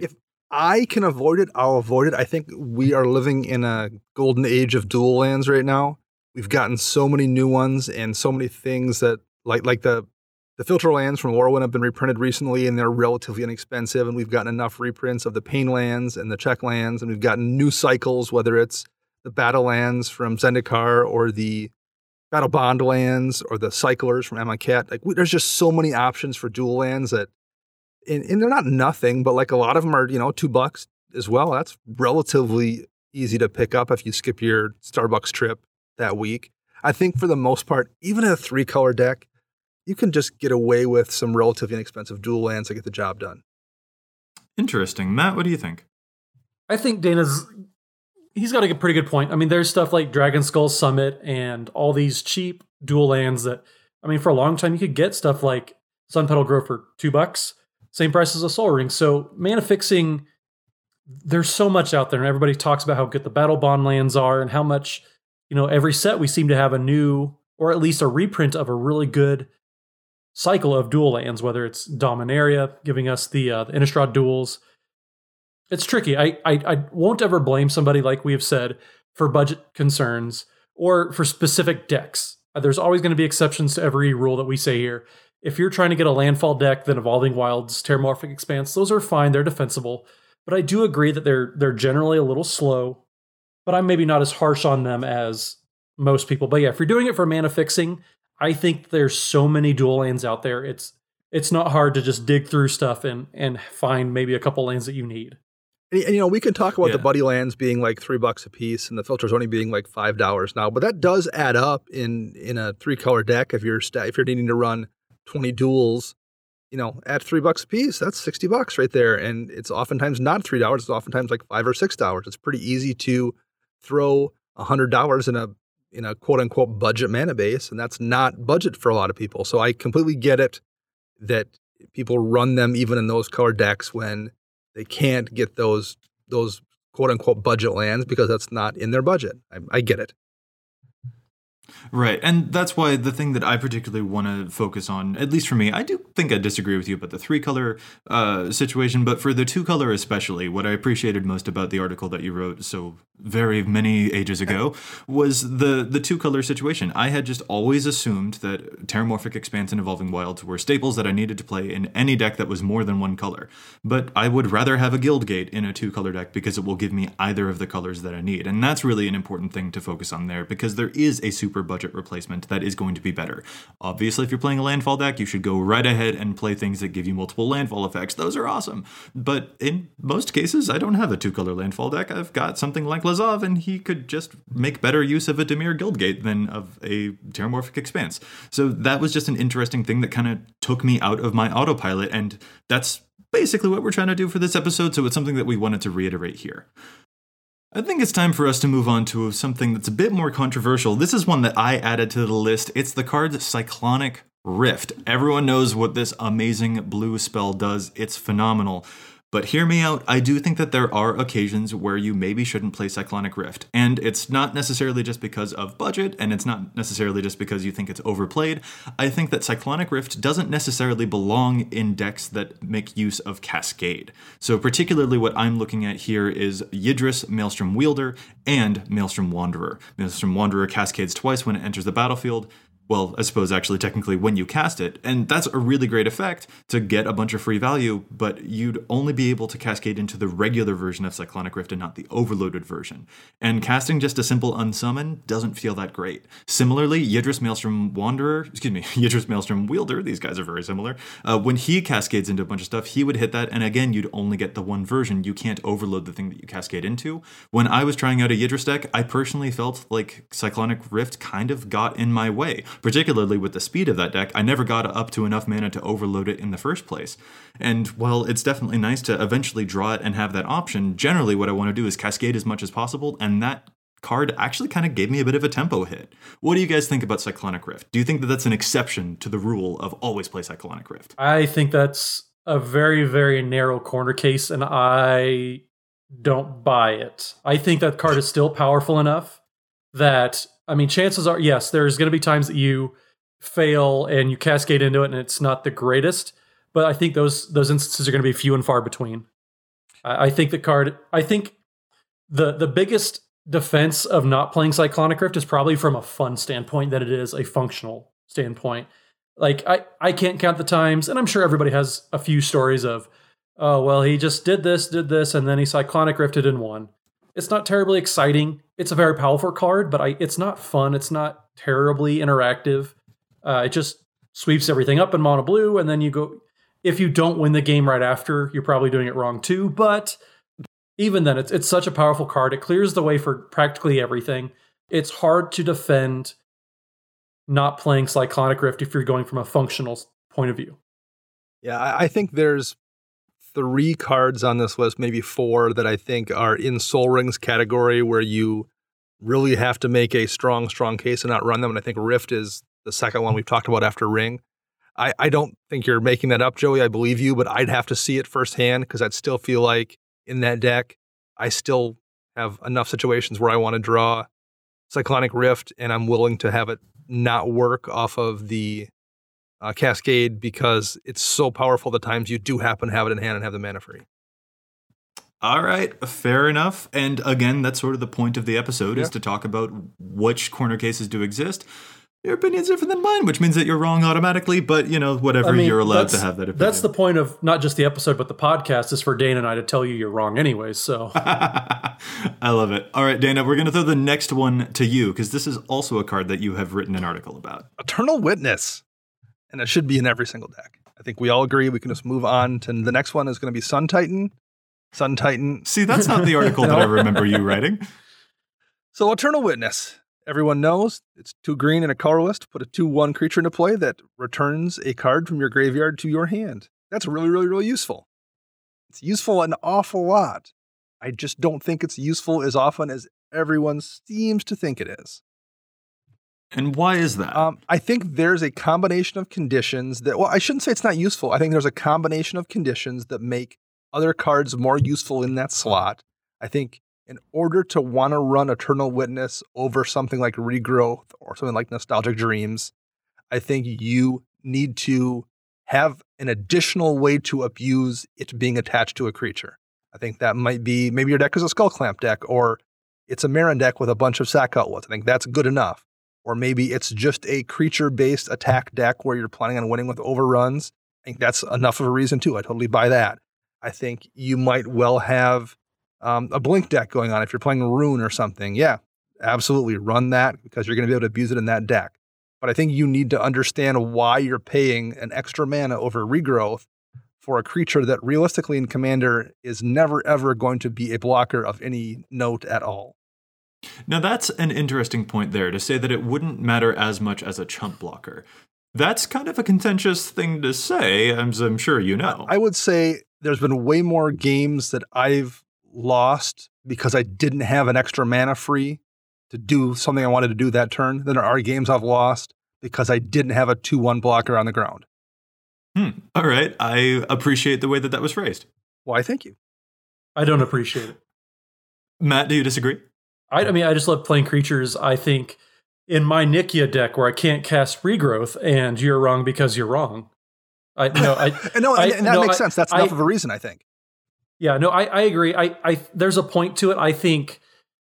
I can avoid it, I'll avoid it. I think we are living in a golden age of dual lands right now. We've gotten so many new ones and so many things that, like like the the filter lands from Lorwyn have been reprinted recently, and they're relatively inexpensive. And we've gotten enough reprints of the Pain lands and the Check lands, and we've gotten new cycles, whether it's the Battle lands from Zendikar or the Battle Bond lands or the Cyclers from Amonkhet. Like, we, there's just so many options for dual lands that, and, and they're not nothing, but like a lot of them are, you know, two bucks as well. That's relatively easy to pick up if you skip your Starbucks trip that week. I think for the most part, even in a three color deck, you can just get away with some relatively inexpensive dual lands to get the job done. Interesting. Matt, what do you think? I think Dana's, he's got a pretty good point. I mean, there's stuff like Dragon Skull Summit and all these cheap dual lands that, I mean, for a long time, you could get stuff like Sun Petal Grove for two bucks, same price as a Soul Ring. So mana fixing, there's so much out there, and everybody talks about how good the Battle Bond lands are and how much, you know, every set we seem to have a new, or at least a reprint of a really good cycle of dual lands, whether it's Dominaria giving us the, uh, the Innistrad duels. It's tricky. I, I I won't ever blame somebody, like we have said, for budget concerns or for specific decks. There's always going to be exceptions to every rule that we say here. If you're trying to get a landfall deck, then Evolving Wilds, Terramorphic Expanse, those are fine. They're defensible. But I do agree that they're they're generally a little slow. But I'm maybe not as harsh on them as most people. But yeah, if you're doing it for mana fixing, I think there's so many dual lands out there. It's it's not hard to just dig through stuff and and find maybe a couple lands that you need. And, and you know, we can talk about Yeah. the buddy lands being like three bucks a piece and the filters only being like five dollars now, but that does add up in in a three color deck. If you're sta- if you're needing to run twenty duels, you know, at three bucks a piece, that's sixty bucks right there. And it's oftentimes not three dollars. It's oftentimes like five or six dollars. It's pretty easy to throw a hundred dollars in a in a quote unquote budget mana base, and that's not budget for a lot of people. So I completely get it that people run them even in those color decks when they can't get those those quote unquote budget lands because that's not in their budget. I, I get it. Right, and that's why the thing that I particularly want to focus on, at least for me, I do think I disagree with you about the three-color uh, situation, but for the two-color especially, what I appreciated most about the article that you wrote so very many ages ago was the, the two-color situation. I had just always assumed that Terramorphic Expanse and Evolving Wilds were staples that I needed to play in any deck that was more than one color, but I would rather have a Guildgate in a two-color deck because it will give me either of the colors that I need, and that's really an important thing to focus on there because there is a super budget replacement that is going to be better. Obviously, if you're playing a landfall deck, you should go right ahead and play things that give you multiple landfall effects. Those are awesome. But in most cases, I don't have a two-color landfall deck. I've got something like Lazav, and he could just make better use of a Dimir Guildgate than of a Terramorphic Expanse. So that was just an interesting thing that kind of took me out of my autopilot, and that's basically what we're trying to do for this episode, so it's something that we wanted to reiterate here. I think it's time for us to move on to something that's a bit more controversial. This is one that I added to the list. It's the card Cyclonic Rift. Everyone knows what this amazing blue spell does. It's phenomenal. But hear me out, I do think that there are occasions where you maybe shouldn't play Cyclonic Rift. And it's not necessarily just because of budget, and it's not necessarily just because you think it's overplayed. I think that Cyclonic Rift doesn't necessarily belong in decks that make use of Cascade. So particularly what I'm looking at here is Yidris, Maelstrom Wielder, and Maelstrom Wanderer. Maelstrom Wanderer cascades twice when it enters the battlefield. Well, I suppose actually technically when you cast it, and that's a really great effect to get a bunch of free value, but you'd only be able to cascade into the regular version of Cyclonic Rift and not the overloaded version. And casting just a simple unsummon doesn't feel that great. Similarly, Yidris Maelstrom Wanderer, excuse me, Yidris Maelstrom Wielder, these guys are very similar, uh, when he cascades into a bunch of stuff, he would hit that, and again, you'd only get the one version. You can't overload the thing that you cascade into. When I was trying out a Yidris deck, I personally felt like Cyclonic Rift kind of got in my way. Particularly with the speed of that deck, I never got up to enough mana to overload it in the first place. And while it's definitely nice to eventually draw it and have that option, generally what I want to do is cascade as much as possible, and that card actually kind of gave me a bit of a tempo hit. What do you guys think about Cyclonic Rift? Do you think that that's an exception to the rule of always play Cyclonic Rift? I think that's a very, very narrow corner case, and I don't buy it. I think that card is still powerful enough that, I mean, chances are, yes, there's going to be times that you fail and you cascade into it and it's not the greatest, but I think those those instances are going to be few and far between. I, I think the card, I think the the biggest defense of not playing Cyclonic Rift is probably from a fun standpoint than it is a functional standpoint. Like, I, I can't count the times, and I'm sure everybody has a few stories of, oh, well, he just did this, did this, and then he Cyclonic Rifted and won. It's not terribly exciting. It's a very powerful card, but I, it's not fun. It's not terribly interactive. Uh, it just sweeps everything up in mono blue, and then you go... If you don't win the game right after, you're probably doing it wrong too, but... Even then, it's it's such a powerful card. It clears the way for practically everything. It's hard to defend not playing Cyclonic Rift if you're going from a functional point of view. Yeah, I, I think there's three cards on this list, maybe four, that I think are in Sol Ring's category where you really have to make a strong, strong case and not run them. And I think Rift is the second one we've talked about after Ring. I, I don't think you're making that up, Joey. I believe you, but I'd have to see it firsthand because I'd still feel like in that deck, I still have enough situations where I want to draw Cyclonic Rift, and I'm willing to have it not work off of the uh, Cascade because it's so powerful the times you do happen to have it in hand and have the mana free. All right, fair enough. And again, that's sort of the point of the episode, yeah. is to talk about which corner cases do exist. Your opinion's different than mine, which means that you're wrong automatically, but, you know, whatever, I mean, you're allowed to have that opinion. That's the point of not just the episode, but the podcast is for Dana and I to tell you you're wrong anyways, so. I love it. All right, Dana, we're going to throw the next one to you, because this is also a card that you have written an article about. Eternal Witness. And it should be in every single deck. I think we all agree we can just move on to the next one is going to be Sun Titan. Sun Titan. See, that's not the article no. that I remember you writing. So Eternal Witness. Everyone knows it's two green and a colorless to put a two one creature into play that returns a card from your graveyard to your hand. That's really, really, really useful. It's useful an awful lot. I just don't think it's useful as often as everyone seems to think it is. And why is that? Um, I think there's a combination of conditions that, well, I shouldn't say it's not useful. I think there's a combination of conditions that make other cards more useful in that slot. I think in order to want to run Eternal Witness over something like Regrowth or something like Nostalgic Dreams, I think you need to have an additional way to abuse it being attached to a creature. I think that might be, maybe your deck is a Skull Clamp deck, or it's a Marin deck with a bunch of sack outlets. I think that's good enough. Or maybe it's just a creature-based attack deck where you're planning on winning with overruns. I think that's enough of a reason too. I totally buy that. I think you might well have Um, a Blink deck going on if you're playing Rune or something. Yeah, absolutely run that because you're going to be able to abuse it in that deck. But I think you need to understand why you're paying an extra mana over Regrowth for a creature that realistically in Commander is never ever going to be a blocker of any note at all. Now that's an interesting point there, to say that it wouldn't matter as much as a chump blocker. That's kind of a contentious thing to say, as I'm sure you know. I would say there's been way more games that I've lost because I didn't have an extra mana free to do something I wanted to do that turn than there are games I've lost because I didn't have a two one blocker on the ground. Hmm. All right. I appreciate the way that that was phrased. Why, thank you. I don't appreciate it. Matt, do you disagree? I, I mean, I just love playing creatures. I think in my Nikia deck where I can't cast Regrowth, and you're wrong because you're wrong. I no, I no, I, and that no, makes I, sense. That's I, enough of a reason, I think. Yeah, no, I, I agree. I, I there's a point to it. I think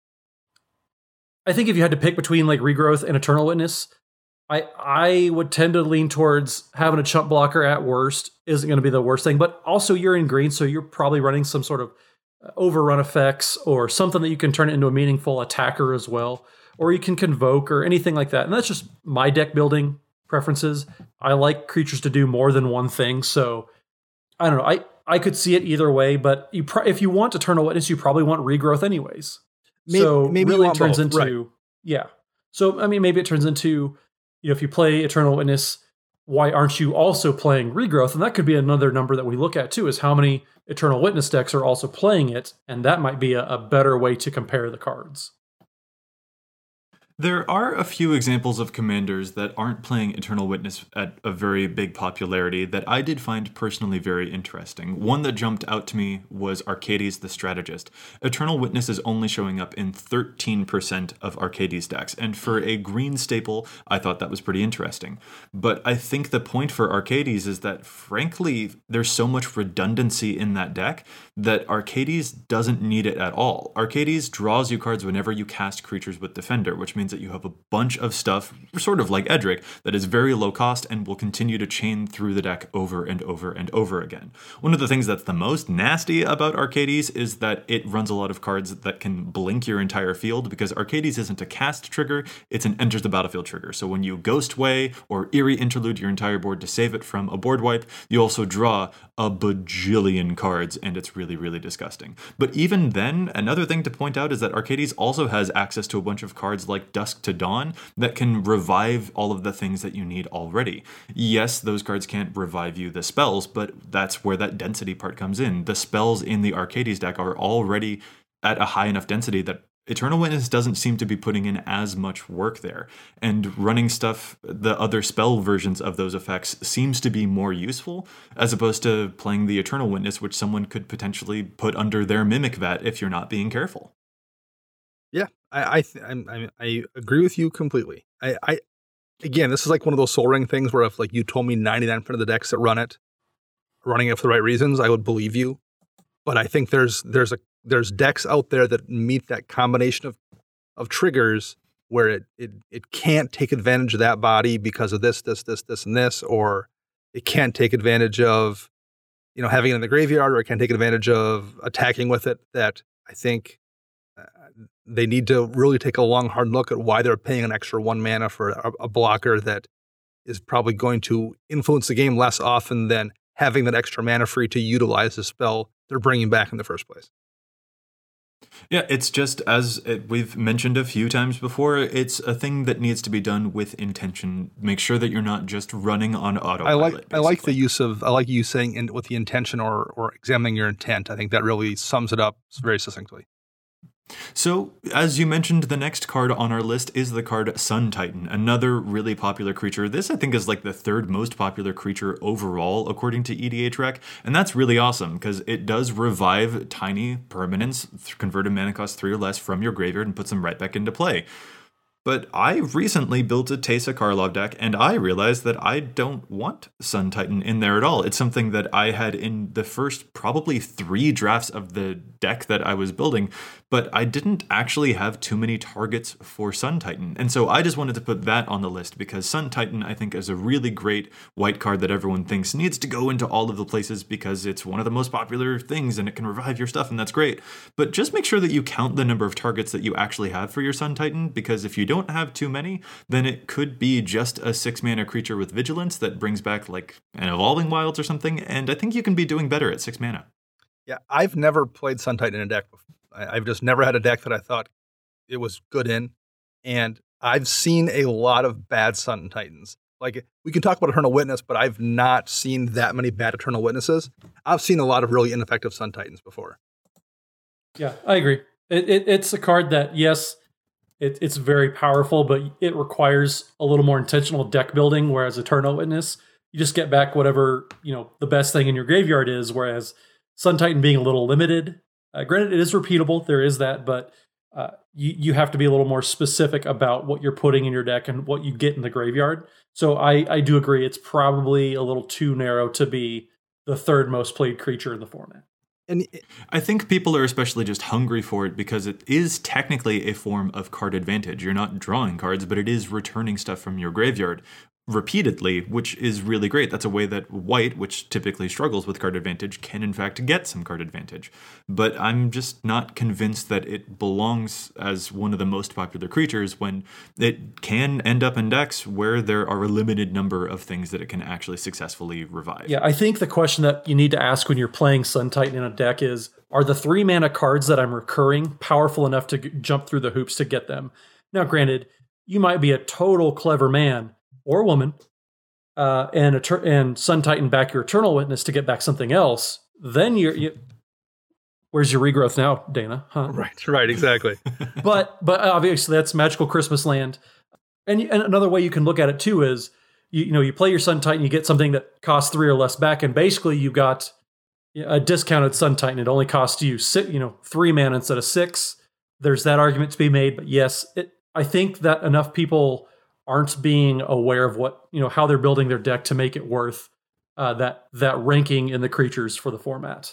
I think if you had to pick between like Regrowth and Eternal Witness, I I would tend to lean towards having a chump blocker at worst isn't going to be the worst thing. But also you're in green, so you're probably running some sort of overrun effects or something that you can turn it into a meaningful attacker as well. Or you can Convoke or anything like that. And that's just my deck building preferences. I like creatures to do more than one thing. So I don't know. I, I could see it either way, but you pro- if you want Eternal Witness, you probably want Regrowth anyways. Maybe, so maybe really you it turns both. into, right. yeah. So, I mean, maybe it turns into, you know, if you play Eternal Witness, why aren't you also playing Regrowth? And that could be another number that we look at too, is how many Eternal Witness decks are also playing it. And that might be a, a better way to compare the cards. There are a few examples of commanders that aren't playing Eternal Witness at a very big popularity that I did find personally very interesting. One that jumped out to me was Arcades the Strategist. Eternal Witness is only showing up in thirteen percent of Arcades decks, and for a green staple, I thought that was pretty interesting. But I think the point for Arcades is that, frankly, there's so much redundancy in that deck that Arcades doesn't need it at all. Arcades draws you cards whenever you cast creatures with Defender, which means that you have a bunch of stuff, sort of like Edric, that is very low cost and will continue to chain through the deck over and over and over again. One of the things that's the most nasty about Arcades is that it runs a lot of cards that can blink your entire field, because Arcades isn't a cast trigger, it's an enters the battlefield trigger. So when you Ghostway or Eerie Interlude your entire board to save it from a board wipe, you also draw a bajillion cards, and it's really, really disgusting. But even then, another thing to point out is that Arcades also has access to a bunch of cards like Dusk to Dawn that can revive all of the things that you need already. Yes, those cards can't revive you the spells, but that's where that density part comes in. The spells in the Arcades deck are already at a high enough density that Eternal Witness doesn't seem to be putting in as much work there. And running stuff, the other spell versions of those effects, seems to be more useful, as opposed to playing the Eternal Witness, which someone could potentially put under their Mimic Vat if you're not being careful. Yeah, I I, th- I I agree with you completely. I, I again, this is like one of those Sol Ring things where if like you told me ninety-nine percent of the decks that run it, running it for the right reasons, I would believe you. But I think there's there's a there's decks out there that meet that combination of of triggers where it it it can't take advantage of that body because of this this this this and this, or it can't take advantage of, you know, having it in the graveyard, or it can't take advantage of attacking with it. That I think they need to really take a long, hard look at why they're paying an extra one mana for a, a blocker that is probably going to influence the game less often than having that extra mana free to utilize the spell they're bringing back in the first place. Yeah, it's just, as we've mentioned a few times before, it's a thing that needs to be done with intention. Make sure that you're not just running on autopilot. I like basically. I like the use of I like you saying in, with the intention or or examining your intent. I think that really sums it up very succinctly. So, as you mentioned, the next card on our list is the card Sun Titan, another really popular creature. This, I think, is like the third most popular creature overall, according to E D H Rec, and that's really awesome, because it does revive tiny permanents, converted mana cost three or less, from your graveyard and puts them right back into play. But I recently built a Teysa Karlov deck, and I realized that I don't want Sun Titan in there at all. It's something that I had in the first probably three drafts of the deck that I was building, but I didn't actually have too many targets for Sun Titan. And so I just wanted to put that on the list, because Sun Titan, I think, is a really great white card that everyone thinks needs to go into all of the places because it's one of the most popular things and it can revive your stuff, and that's great. But just make sure that you count the number of targets that you actually have for your Sun Titan, because if you don't have too many, then it could be just a six mana creature with vigilance that brings back like an Evolving Wilds or something, and I think you can be doing better at six mana. Yeah, I've never played Sun Titan in a deck before. I, I've just never had a deck that I thought it was good in, and I've seen a lot of bad Sun Titans. Like, we can talk about Eternal Witness, but I've not seen that many bad Eternal Witnesses. I've seen a lot of really ineffective Sun Titans before. Yeah, I agree. It, it, it's a card that, yes, It, it's very powerful, but it requires a little more intentional deck building, whereas Eternal Witness, you just get back whatever, you know, the best thing in your graveyard is, whereas Sun Titan being a little limited. Uh, granted, it is repeatable, there is that, but uh, you, you have to be a little more specific about what you're putting in your deck and what you get in the graveyard. So I, I do agree, it's probably a little too narrow to be the third most played creature in the format. And it, I think people are especially just hungry for it because it is technically a form of card advantage. You're not drawing cards, but it is returning stuff from your graveyard repeatedly, which is really great. That's a way that white, which typically struggles with card advantage, can in fact get some card advantage. But I'm just not convinced that it belongs as one of the most popular creatures when it can end up in decks where there are a limited number of things that it can actually successfully revive. Yeah, I think the question that you need to ask when you're playing Sun Titan in a deck is, are the three mana cards that I'm recurring powerful enough to g- jump through the hoops to get them? Now, granted, you might be a total clever man or woman, uh, and Eter- and Sun Titan back your Eternal Witness to get back something else. Then you're you, Where's your regrowth now, Dana? Huh? Right, right, exactly. but but obviously that's Magical Christmas Land. And, and another way you can look at it too is, you, you know, you play your Sun Titan, you get something that costs three or less back, and basically you got a discounted Sun Titan. It only costs you six, you know, three mana instead of six. There's that argument to be made, but yes, it, I think that enough people aren't being aware of what, you know, how they're building their deck to make it worth uh, that that ranking in the creatures for the format.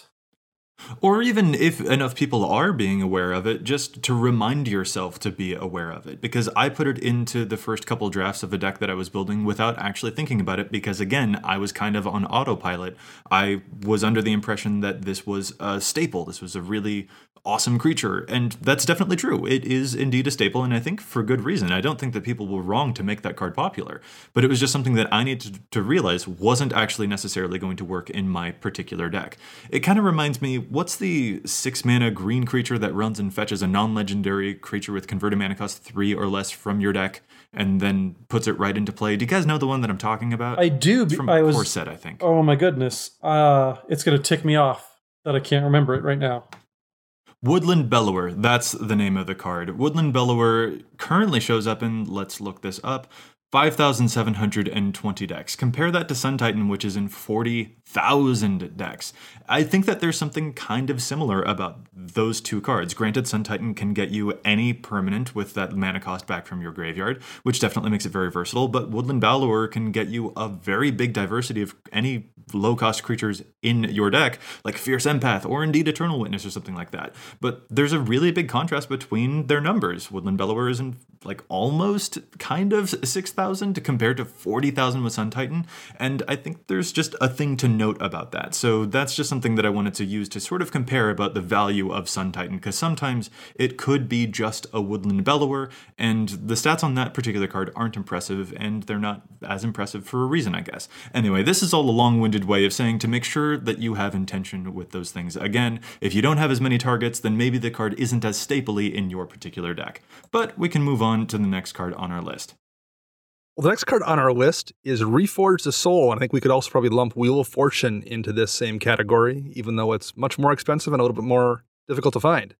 Or even if enough people are being aware of it, just to remind yourself to be aware of it. Because I put it into the first couple drafts of a deck that I was building without actually thinking about it, because again, I was kind of on autopilot. I was under the impression that this was a staple. This was a really awesome creature. And that's definitely true. It is indeed a staple, and I think for good reason. I don't think that people were wrong to make that card popular. But it was just something that I needed to realize wasn't actually necessarily going to work in my particular deck. It kind of reminds me, what's the six mana green creature that runs and fetches a non-legendary creature with converted mana cost three or less from your deck and then puts it right into play? Do you guys know the one that I'm talking about? I do. It's from I was, Core Set, I think. Oh my goodness. Uh, it's going to tick me off that I can't remember it right now. Woodland Bellower, that's the name of the card. Woodland Bellower currently shows up in, let's look this up, five thousand seven hundred twenty decks. Compare that to Sun Titan, which is in forty thousand decks. I think that there's something kind of similar about those two cards. Granted, Sun Titan can get you any permanent with that mana cost back from your graveyard, which definitely makes it very versatile, but Woodland Bellower can get you a very big diversity of any low-cost creatures in your deck, like Fierce Empath or indeed Eternal Witness or something like that. But there's a really big contrast between their numbers. Woodland Bellower is in like almost kind of six thousand compared to forty thousand with Sun Titan, and I think there's just a thing to note about that. So that's just something that I wanted to use to sort of compare about the value of Sun Titan, because sometimes it could be just a Woodland Bellower, and the stats on that particular card aren't impressive, and they're not as impressive for a reason, I guess. Anyway, this is all a long-winded way of saying to make sure that you have intention with those things. Again, if you don't have as many targets, then maybe the card isn't as stapley in your particular deck. But we can move on to the next card on our list. Well, the next card on our list is Reforge the Soul, and I think we could also probably lump Wheel of Fortune into this same category, even though it's much more expensive and a little bit more difficult to find.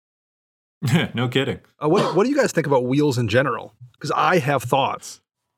No kidding. Uh, what, what do you guys think about wheels in general? Because I have thoughts.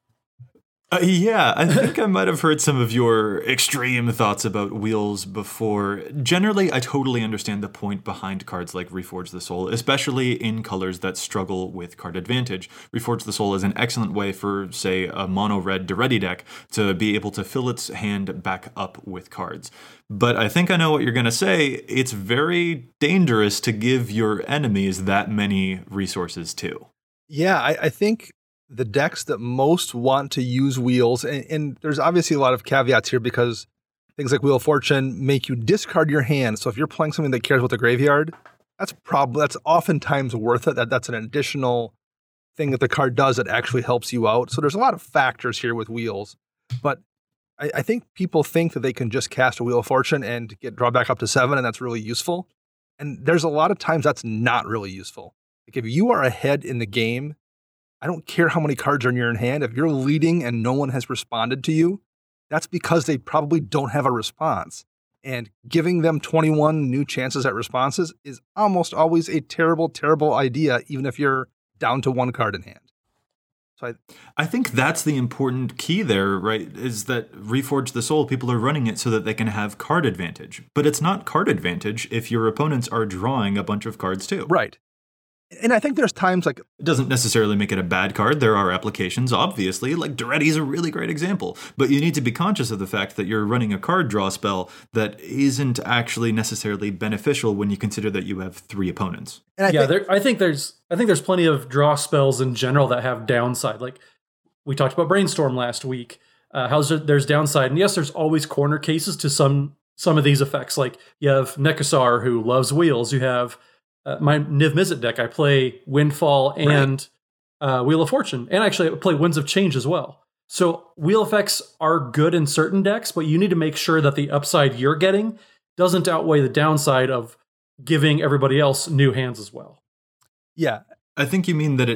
Uh, yeah, I think I might have heard some of your extreme thoughts about wheels before. Generally, I totally understand the point behind cards like Reforge the Soul, especially in colors that struggle with card advantage. Reforge the Soul is an excellent way for, say, a mono-red Daretti deck to be able to fill its hand back up with cards. But I think I know what you're going to say. It's very dangerous to give your enemies that many resources too. Yeah, I, I think the decks that most want to use wheels, and, and there's obviously a lot of caveats here because things like Wheel of Fortune make you discard your hand. So if you're playing something that cares about the graveyard, that's probably that's oftentimes worth it. That that's an additional thing that the card does that actually helps you out. So there's a lot of factors here with wheels, but I, I think people think that they can just cast a Wheel of Fortune and get draw back up to seven, and that's really useful. And there's a lot of times that's not really useful. Like if you are ahead in the game, I don't care how many cards are in your hand. If you're leading and no one has responded to you, that's because they probably don't have a response. And giving them twenty-one new chances at responses is almost always a terrible, terrible idea, even if you're down to one card in hand. So I, I think that's the important key there, right? Is that Reforge the Soul, people are running it so that they can have card advantage. But it's not card advantage if your opponents are drawing a bunch of cards too. Right. And I think there's times like... It doesn't necessarily make it a bad card. There are applications, obviously. Like Daretti is a really great example. But you need to be conscious of the fact that you're running a card draw spell that isn't actually necessarily beneficial when you consider that you have three opponents. And I yeah, think, there, I think there's I think there's plenty of draw spells in general that have downside. Like we talked about Brainstorm last week. Uh, how's there, there's downside. And yes, there's always corner cases to some some of these effects. Like you have Nekasar, who loves wheels. You have... Uh, my Niv Mizzet deck, I play Windfall and right. uh, Wheel of Fortune. And actually, I play Winds of Change as well. So wheel effects are good in certain decks, but you need to make sure that the upside you're getting doesn't outweigh the downside of giving everybody else new hands as well. Yeah. I think you mean that it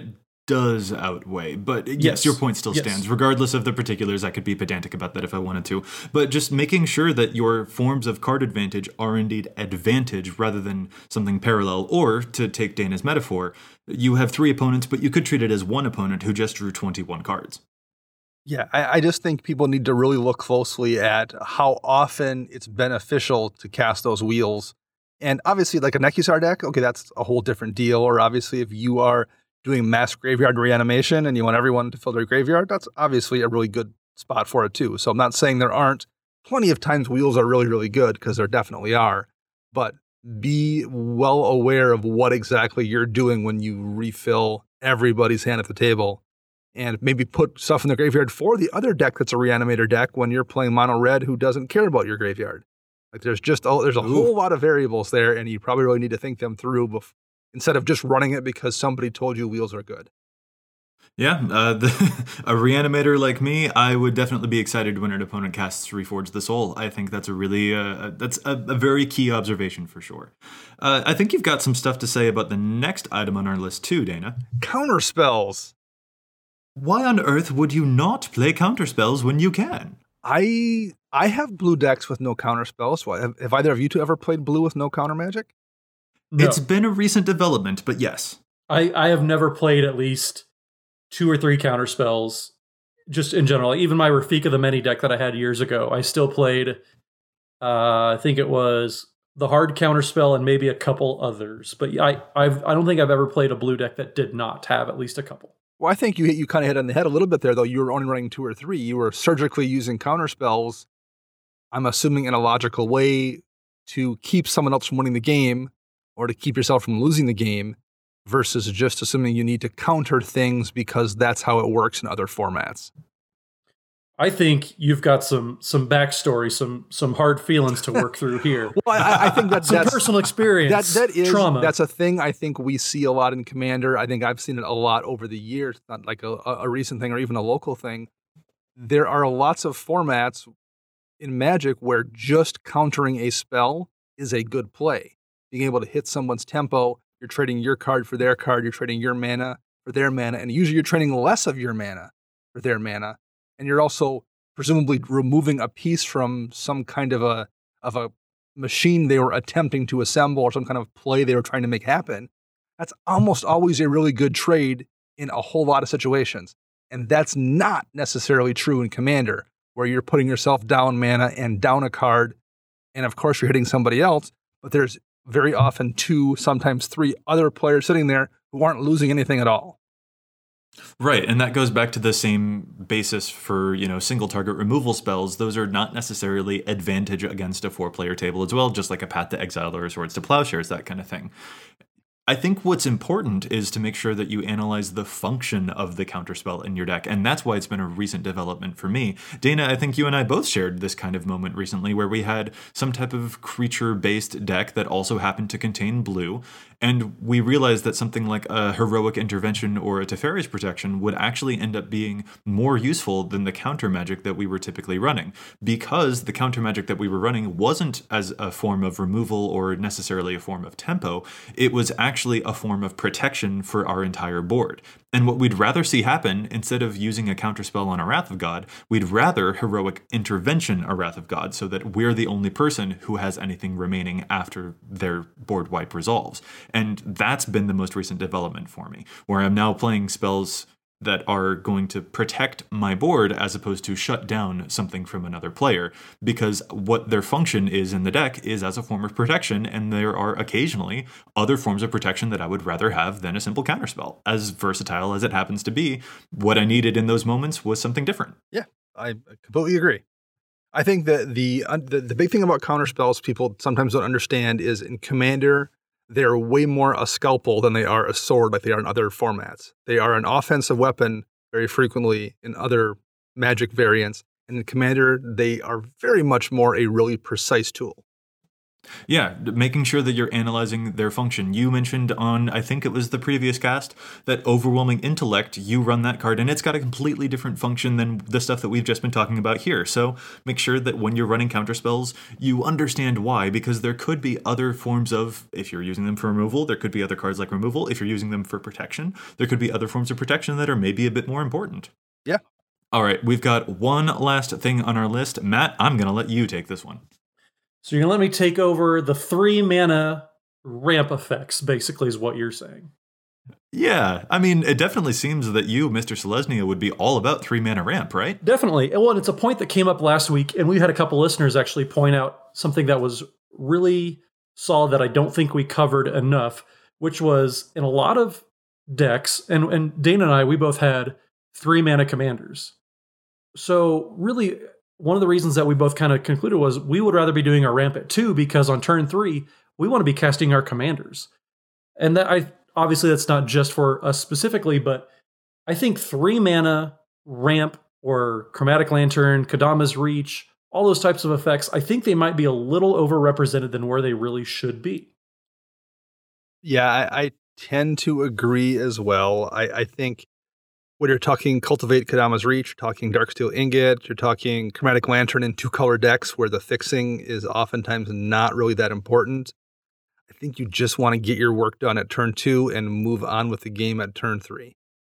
does outweigh. But yes, Yes. your point still Yes. stands. Regardless of the particulars, I could be pedantic about that if I wanted to. But just making sure that your forms of card advantage are indeed advantage rather than something parallel. Or, to take Dana's metaphor, you have three opponents, but you could treat it as one opponent who just drew twenty-one cards. Yeah, I, I just think people need to really look closely at how often it's beneficial to cast those wheels. And obviously, like a Nekusar deck, okay, that's a whole different deal. Or obviously, if you are doing mass graveyard reanimation and you want everyone to fill their graveyard, that's obviously a really good spot for it too. So I'm not saying there aren't plenty of times wheels are really, really good, because there definitely are. But be well aware of what exactly you're doing when you refill everybody's hand at the table. And maybe put stuff in the graveyard for the other deck that's a reanimator deck when you're playing mono red who doesn't care about your graveyard. Like there's just a, there's a Ooh. whole lot of variables there, and you probably really need to think them through bef- instead of just running it because somebody told you wheels are good. Yeah, uh, the, a reanimator like me, I would definitely be excited when an opponent casts Reforge the Soul. I think that's a really uh, that's a, a very key observation for sure. Uh, I think you've got some stuff to say about the next item on our list too, Dana. Counter spells. Why on earth would you not play counterspells when you can? I I have blue decks with no counter spells. Why, have, have either of you two ever played blue with no counter magic? No. It's been a recent development, but yes. I, I have never played at least two or three counter spells, just in general. Even my Rafika the Many deck that I had years ago, I still played, uh, I think it was the hard counter spell and maybe a couple others. But I I've, I don't think I've ever played a blue deck that did not have at least a couple. Well, I think you hit, you kind of hit on the head a little bit there, though. You were only running two or three. You were surgically using counter spells, I'm assuming in a logical way, to keep someone else from winning the game or to keep yourself from losing the game, versus just assuming you need to counter things because that's how it works in other formats. I think you've got some some backstory, some some hard feelings to work through here. Well, I, I think that, some that's personal experience, that that is trauma. That's a thing I think we see a lot in Commander. I think I've seen it a lot over the years, not like a, a recent thing or even a local thing. There are lots of formats in Magic where just countering a spell is a good play. Being able to hit someone's tempo, you're trading your card for their card, you're trading your mana for their mana, and usually you're trading less of your mana for their mana. And you're also presumably removing a piece from some kind of a of a machine they were attempting to assemble or some kind of play they were trying to make happen. That's almost always a really good trade in a whole lot of situations. And that's not necessarily true in Commander, where you're putting yourself down mana and down a card, and of course you're hitting somebody else, but there's very often two, sometimes three other players sitting there who aren't losing anything at all. Right, and that goes back to the same basis for, you know, single target removal spells. Those are not necessarily advantage against a four-player table as well, just like a Path to Exile or a Swords to Plowshares, that kind of thing. I think what's important is to make sure that you analyze the function of the counterspell in your deck, and that's why it's been a recent development for me. Dana, I think you and I both shared this kind of moment recently where we had some type of creature-based deck that also happened to contain blue, and we realized that something like a Heroic Intervention or a Teferi's Protection would actually end up being more useful than the counter magic that we were typically running, because the counter magic that we were running wasn't as a form of removal or necessarily a form of tempo. It was actually a form of protection for our entire board. And what we'd rather see happen, instead of using a counterspell on a Wrath of God, we'd rather Heroic Intervention a Wrath of God so that we're the only person who has anything remaining after their board wipe resolves. And that's been the most recent development for me, where I'm now playing spells that are going to protect my board as opposed to shut down something from another player, because what their function is in the deck is as a form of protection, and there are occasionally other forms of protection that I would rather have than a simple counterspell. As versatile as it happens to be, what I needed in those moments was something different. Yeah, I completely agree. I think that the, uh, the the big thing about counterspells people sometimes don't understand is in Commander, they're way more a scalpel than they are a sword like they are in other formats. They are an offensive weapon very frequently in other Magic variants. And in Commander, they are very much more a really precise tool. Yeah, making sure that you're analyzing their function. You mentioned on, I think it was the previous cast, that Overwhelming Intellect, you run that card, and it's got a completely different function than the stuff that we've just been talking about here. So make sure that when you're running counterspells, you understand why, because there could be other forms of, if you're using them for removal, there could be other cards like removal. If you're using them for protection, there could be other forms of protection that are maybe a bit more important. Yeah. All right, we've got one last thing on our list. Matt, I'm going to let you take this one. So you're going to let me take over the three mana ramp effects, basically, is what you're saying. Yeah, I mean, it definitely seems that you, Mister Selesnya, would be all about three mana ramp, right? Definitely. Well, and it's a point that came up last week, and we had a couple listeners actually point out something that was really solid that I don't think we covered enough, which was in a lot of decks, and, and Dana and I, we both had three mana commanders. So really, one of the reasons that we both kind of concluded was we would rather be doing our ramp at two, because on turn three, we want to be casting our commanders. And that I obviously that's not just for us specifically, but I think three mana ramp or Chromatic Lantern, Kodama's Reach, all those types of effects, I think they might be a little overrepresented than where they really should be. Yeah, I, I tend to agree as well. I, I think when you're talking Cultivate Kodama's Reach, you're talking Darksteel Ingot, you're talking Chromatic Lantern in two-color decks where the fixing is oftentimes not really that important. I think you just want to get your work done at turn two and move on with the game at turn three.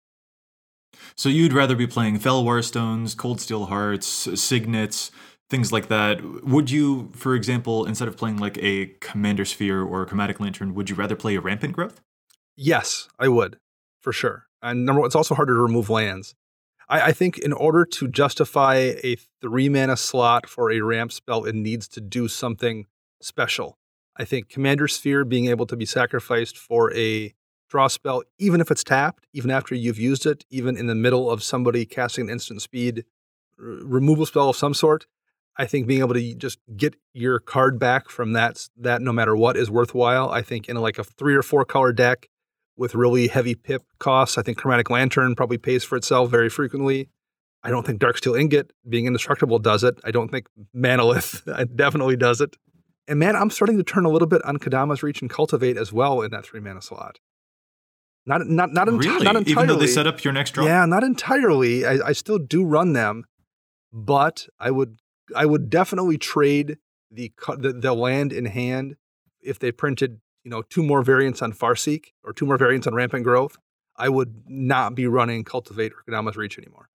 So you'd rather be playing Fellwar Stones, Cold Steel Hearts, Signets, things like that. Would you, for example, instead of playing like a Commander Sphere or a Chromatic Lantern, would you rather play a Rampant Growth? Yes, I would, for sure. And number one, it's also harder to remove lands. I, I think in order to justify a three mana slot for a ramp spell, it needs to do something special. I think Commander Sphere being able to be sacrificed for a draw spell, even if it's tapped, even after you've used it, even in the middle of somebody casting an instant speed r- removal spell of some sort, I think being able to just get your card back from that, that no matter what is worthwhile. I think in like a three or four color deck, with really heavy pip costs, I think Chromatic Lantern probably pays for itself very frequently. I don't think Darksteel Ingot, being indestructible, does it. I don't think Manalith definitely does it. And man, I'm starting to turn a little bit on Kodama's Reach and Cultivate as well in that three mana slot. Not not not, enti- really? not entirely. Even though they set up your next draw? Yeah, not entirely. I, I still do run them, but I would I would definitely trade the the, the land in hand if they printed, you know, two more variants on Farseek or two more variants on Rampant Growth. I would not be running Cultivate or Kodama's Reach anymore.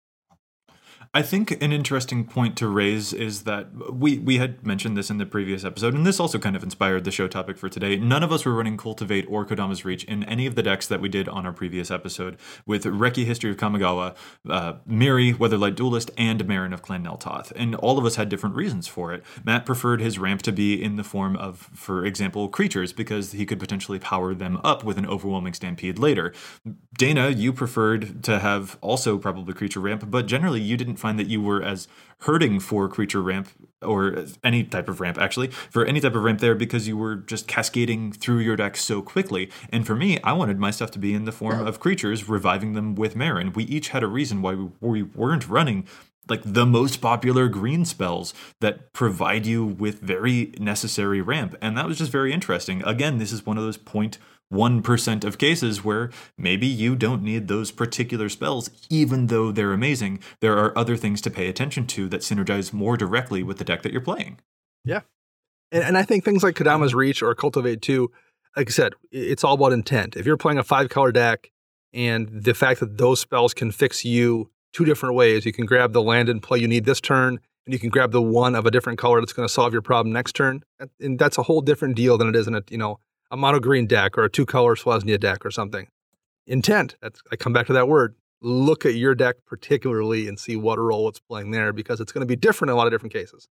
I think an interesting point to raise is that we, we had mentioned this in the previous episode, and this also kind of inspired the show topic for today. None of us were running Cultivate or Kodama's Reach in any of the decks that we did on our previous episode, with Reki History of Kamigawa, uh, Miri, Weatherlight Duelist, and Marin of Clan Neltoth. And all of us had different reasons for it. Matt preferred his ramp to be in the form of, for example, creatures, because he could potentially power them up with an overwhelming stampede later. Dana, you preferred to have also probably creature ramp, but generally you didn't find that you were as hurting for creature ramp or any type of ramp actually for any type of ramp there because you were just cascading through your deck so quickly. And for me, I wanted my stuff to be in the form of creatures, reviving them with Marin. We each had a reason why we, we weren't running like the most popular green spells that provide you with very necessary ramp. And that was just very interesting. Again, this is one of those point one percent of cases where maybe you don't need those particular spells, even though they're amazing. There are other things to pay attention to that synergize more directly with the deck that you're playing. Yeah. And, and I think things like Kodama's Reach or Cultivate two, like I said, it's all about intent. If you're playing a five color deck and the fact that those spells can fix you two different ways, you can grab the land and play you need this turn, and you can grab the one of a different color that's going to solve your problem next turn. And that's a whole different deal than it is in a, you know, a mono green deck or a two color Selesnya deck or something. Intent. That's, I come back to that word. Look at your deck particularly and see what role it's playing there, because it's going to be different in a lot of different cases.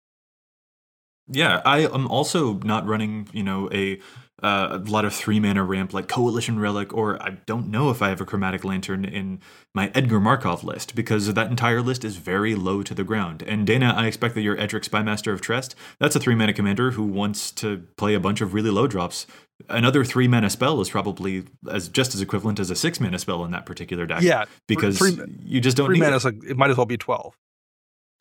Yeah, I am also not running, you know, a uh, a lot of three mana ramp like Coalition Relic, or I don't know if I have a Chromatic Lantern in my Edgar Markov list, because that entire list is very low to the ground. And Dana, I expect that your Edric Spymaster of Trest, that's a three mana commander who wants to play a bunch of really low drops. Another three mana spell is probably as just as equivalent as a six mana spell in that particular deck. Yeah, because three, you just don't three need mana. it. Is like, it might as well be twelve.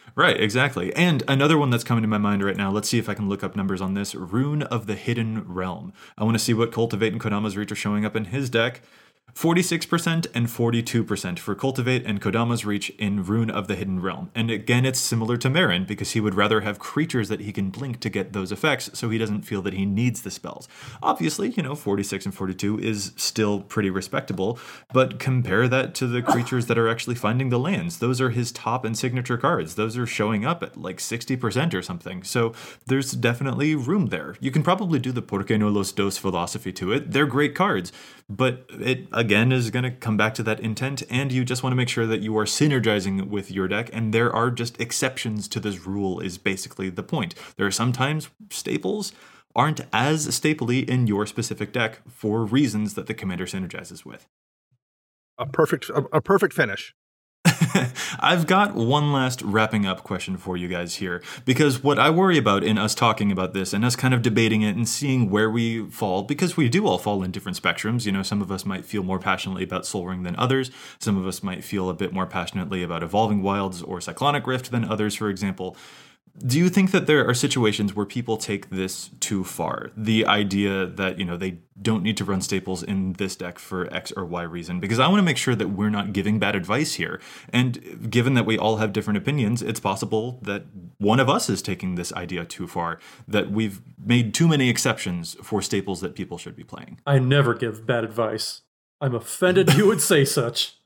Right, exactly. And another one that's coming to my mind right now, let's see if I can look up numbers on this. Rune of the Hidden Realm. I want to see what Cultivate and Kodama's Reach are showing up in his deck. forty-six percent and forty-two percent for Cultivate and Kodama's Reach in Rune of the Hidden Realm. And again, it's similar to Marin, because he would rather have creatures that he can blink to get those effects, so he doesn't feel that he needs the spells. Obviously, you know, forty-six and forty-two is still pretty respectable, but compare that to the creatures that are actually finding the lands. Those are his top and signature cards. Those are showing up at like sixty percent or something, so there's definitely room there. You can probably do the Por qué no los dos philosophy to it. They're great cards, but it, again, is going to come back to that intent, and you just want to make sure that you are synergizing with your deck, and there are just exceptions to this rule is basically the point. There are sometimes staples aren't as stapley in your specific deck for reasons that the commander synergizes with. A perfect, a, a perfect finish. I've got one last wrapping up question for you guys here, because what I worry about in us talking about this and us kind of debating it and seeing where we fall, because we do all fall in different spectrums. You know, some of us might feel more passionately about Sol Ring than others. Some of us might feel a bit more passionately about Evolving Wilds or Cyclonic Rift than others, for example. Do you think that there are situations where people take this too far? The idea that, you know, they don't need to run staples in this deck for X or Y reason? Because I want to make sure that we're not giving bad advice here. And given that we all have different opinions, it's possible that one of us is taking this idea too far, that we've made too many exceptions for staples that people should be playing. I never give bad advice. I'm offended you would say such.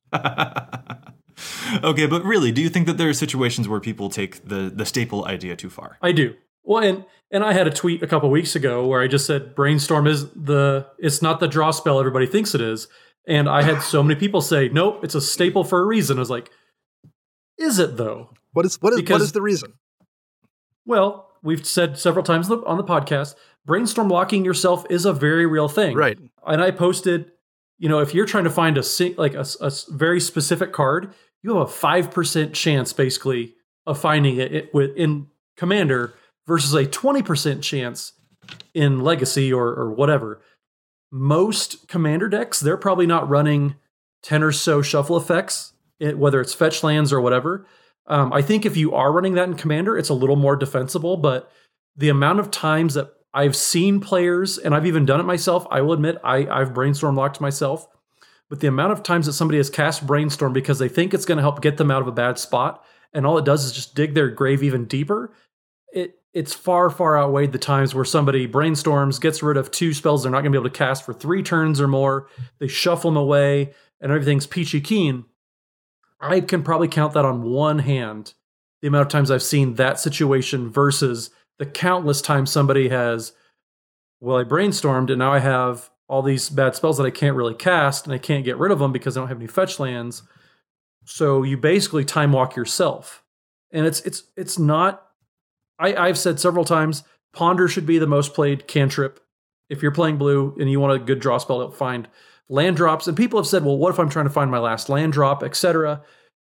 Okay, but really, do you think that there are situations where people take the, the staple idea too far? I do. Well, and and I had a tweet a couple weeks ago where I just said Brainstorm is the it's not the draw spell everybody thinks it is, and I had so many people say nope, it's a staple for a reason. I was like, is it though? What is what is Because, what is the reason? Well, we've said several times on the podcast, Brainstorm locking yourself is a very real thing, Right? And I posted, you know, if you're trying to find a like a, a very specific card, you have a five percent chance basically of finding it in Commander versus a twenty percent chance in Legacy or, or whatever. Most Commander decks, they're probably not running ten or so shuffle effects, whether it's fetch lands or whatever. Um, I think if you are running that in Commander, it's a little more defensible, but the amount of times that I've seen players, and I've even done it myself, I will admit I, I've Brainstorm locked myself, but the amount of times that somebody has cast Brainstorm because they think it's going to help get them out of a bad spot, and all it does is just dig their grave even deeper, it it's far, far outweighed the times where somebody brainstorms, gets rid of two spells they're not going to be able to cast for three turns or more, they shuffle them away, and everything's peachy keen. I can probably count that on one hand, the amount of times I've seen that situation versus the countless times somebody has, well, I brainstormed and now I have all these bad spells that I can't really cast and I can't get rid of them because I don't have any fetch lands. So you basically time walk yourself. And it's it's it's not, I, I've said several times, Ponder should be the most played cantrip. If you're playing blue and you want a good draw spell to find land drops, and people have said, well, what if I'm trying to find my last land drop, et cetera.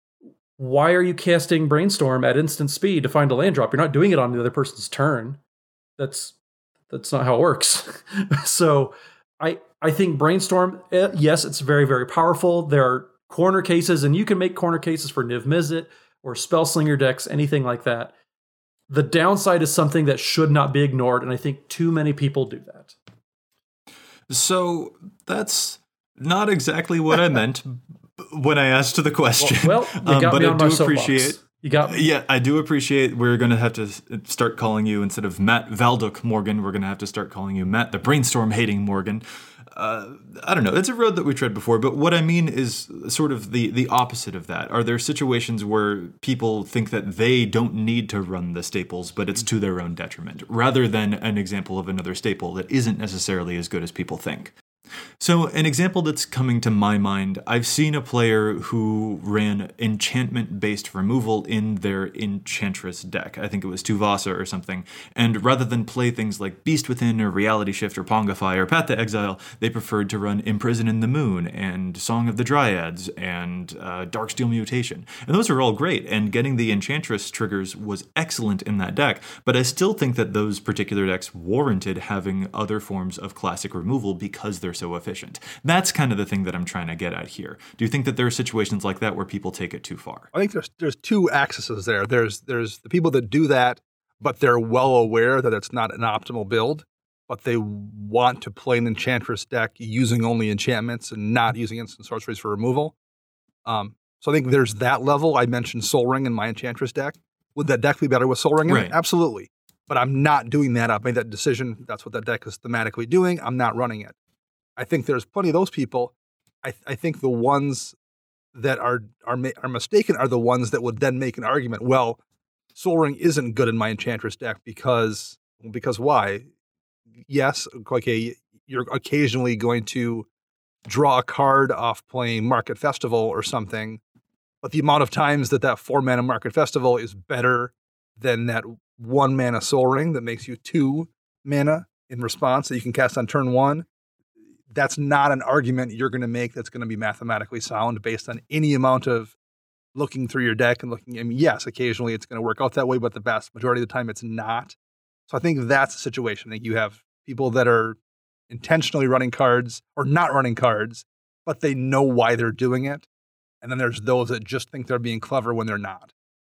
Why are you casting Brainstorm at instant speed to find a land drop? You're not doing it on the other person's turn. That's that's not how it works. So I I think Brainstorm, yes, it's very, very powerful. There are corner cases, and you can make corner cases for Niv Mizzet or Spellslinger decks, anything like that. The downside is something that should not be ignored, and I think too many people do that. So that's not exactly what I meant when I asked the question. Well, well you got um, me but on I do my soapbox. appreciate. You got me. Yeah, I do appreciate. We're going to have to start calling you, instead of Matt Valduk Morgan, we're going to have to start calling you Matt the Brainstorm hating Morgan. Uh, I don't know. It's a road that we tread before, but what I mean is sort of the, the opposite of that. Are there situations where people think that they don't need to run the staples, but it's to their own detriment, rather than an example of another staple that isn't necessarily as good as people think? So an example that's coming to my mind, I've seen a player who ran enchantment-based removal in their Enchantress deck. I think it was Tuvasa or something. And rather than play things like Beast Within or Reality Shift or Pongify or Path to Exile, they preferred to run Imprison in the Moon and Song of the Dryads and uh, Darksteel Mutation. And those are all great, and getting the Enchantress triggers was excellent in that deck, but I still think that those particular decks warranted having other forms of classic removal because they're they're so efficient. That's kind of the thing that I'm trying to get at here. Do you think that there are situations like that where people take it too far? I think there's there's two axes there. There's there's the people that do that, but they're well aware that it's not an optimal build, but they want to play an Enchantress deck using only enchantments and not using instant sorceries for removal. Um, so I think there's that level. I mentioned Sol Ring in my Enchantress deck. Would that deck be better with Sol Ring in right. it? Absolutely. But I'm not doing that. I've made that decision. That's what that deck is thematically doing. I'm not running it. I think there's plenty of those people. I, th- I think the ones that are are ma- are mistaken are the ones that would then make an argument. Well, Sol Ring isn't good in my Enchantress deck because because why? Yes, okay, you're occasionally going to draw a card off playing Market Festival or something, but the amount of times that that four mana Market Festival is better than that one mana Sol Ring that makes you two mana in response that you can cast on turn one, that's not an argument you're going to make that's going to be mathematically sound based on any amount of looking through your deck and looking. I mean, yes, occasionally it's going to work out that way, but the vast majority of the time it's not. So I think that's the situation. I think you have people that are intentionally running cards or not running cards, but they know why they're doing it. And then there's those that just think they're being clever when they're not.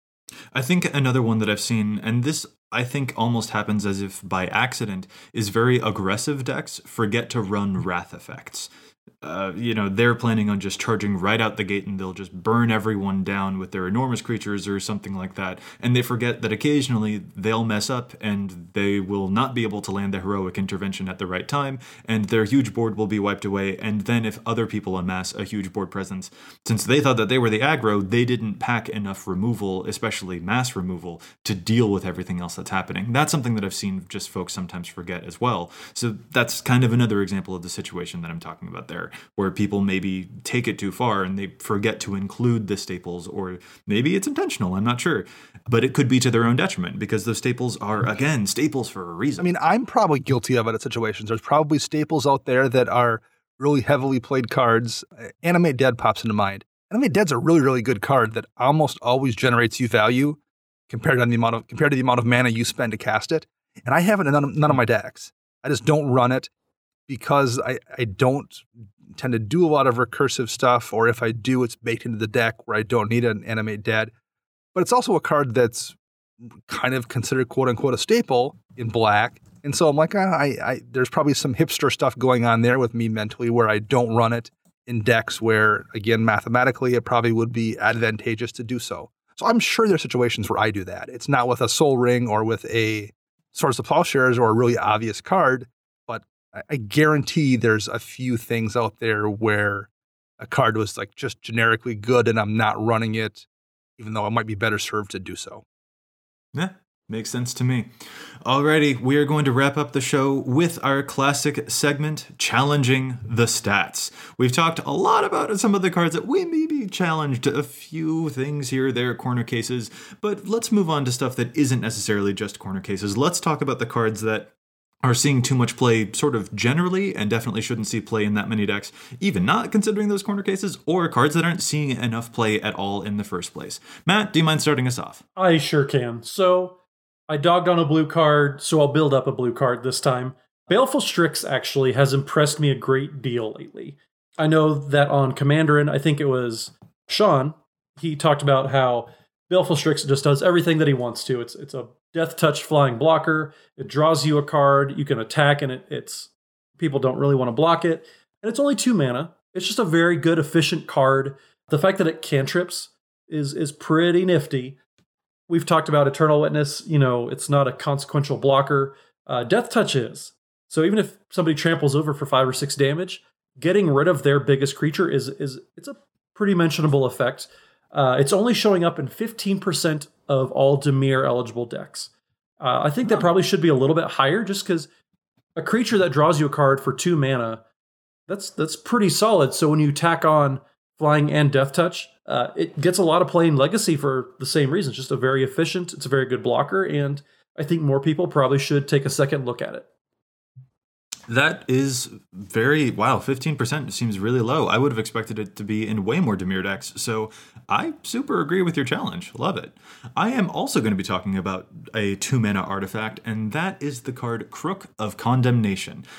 I think another one that I've seen, and this I think almost happens as if by accident, is very aggressive decks forget to run wrath effects. Uh, you know, they're planning on just charging right out the gate and they'll just burn everyone down with their enormous creatures or something like that. And they forget that occasionally they'll mess up and they will not be able to land the heroic intervention at the right time, and their huge board will be wiped away. And then if other people amass a huge board presence, since they thought that they were the aggro, they didn't pack enough removal, especially mass removal, to deal with everything else that's happening. That's something that I've seen just folks sometimes forget as well. So that's kind of another example of the situation that I'm talking about there, where people maybe take it too far and they forget to include the staples, or maybe it's intentional, I'm not sure. But it could be to their own detriment because those staples are, again, staples for a reason. I mean, I'm probably guilty of it at situations. There's probably staples out there that are really heavily played cards. Animate Dead pops into mind. Animate Dead's a really, really good card that almost always generates you value compared to the amount of compared to the amount of mana you spend to cast it. And I have it in none of, none of my decks. I just don't run it because I, I don't tend to do a lot of recursive stuff, or if I do, it's baked into the deck where I don't need an Animate Dead. But it's also a card that's kind of considered quote unquote a staple in black. And so I'm like, ah, I, I, there's probably some hipster stuff going on there with me mentally where I don't run it in decks where, again, mathematically, it probably would be advantageous to do so. So I'm sure there's situations where I do that. It's not with a Sol Ring or with a Swords to Plowshares or a really obvious card, but I, I guarantee there's a few things out there where a card was like just generically good and I'm not running it, even though I might be better served to do so. Yeah, makes sense to me. Alrighty, we are going to wrap up the show with our classic segment, Challenging the Stats. We've talked a lot about some of the cards that we maybe challenged, a few things here, there, corner cases, but let's move on to stuff that isn't necessarily just corner cases. Let's talk about the cards that are seeing too much play sort of generally and definitely shouldn't see play in that many decks, even not considering those corner cases, or cards that aren't seeing enough play at all in the first place. Matt, do you mind starting us off? I sure can. So I dogged on a blue card, so I'll build up a blue card this time. Baleful Strix actually has impressed me a great deal lately. I know that on Commanderin, I think it was Sean, he talked about how Baleful Strix just does everything that he wants to. It's it's a death touch flying blocker. It draws you a card. You can attack, and it, it's people don't really want to block it. And it's only two mana. It's just a very good, efficient card. The fact that it cantrips is is pretty nifty. We've talked about Eternal Witness. You know, it's not a consequential blocker. Uh, death touch is. So even if somebody tramples over for five or six damage, getting rid of their biggest creature is is it's a pretty mentionable effect. Uh, it's only showing up in fifteen percent of all Dimir eligible decks. Uh, I think that probably should be a little bit higher just because a creature that draws you a card for two mana, that's that's pretty solid. So when you tack on flying and death touch, uh, it gets a lot of play in Legacy for the same reason. It's just a very efficient, it's a very good blocker, and I think more people probably should take a second look at it. That is very, wow, fifteen percent seems really low. I would have expected it to be in way more Dimir decks, so I super agree with your challenge. Love it. I am also going to be talking about a two-mana artifact, and that is the card Crook of Condemnation.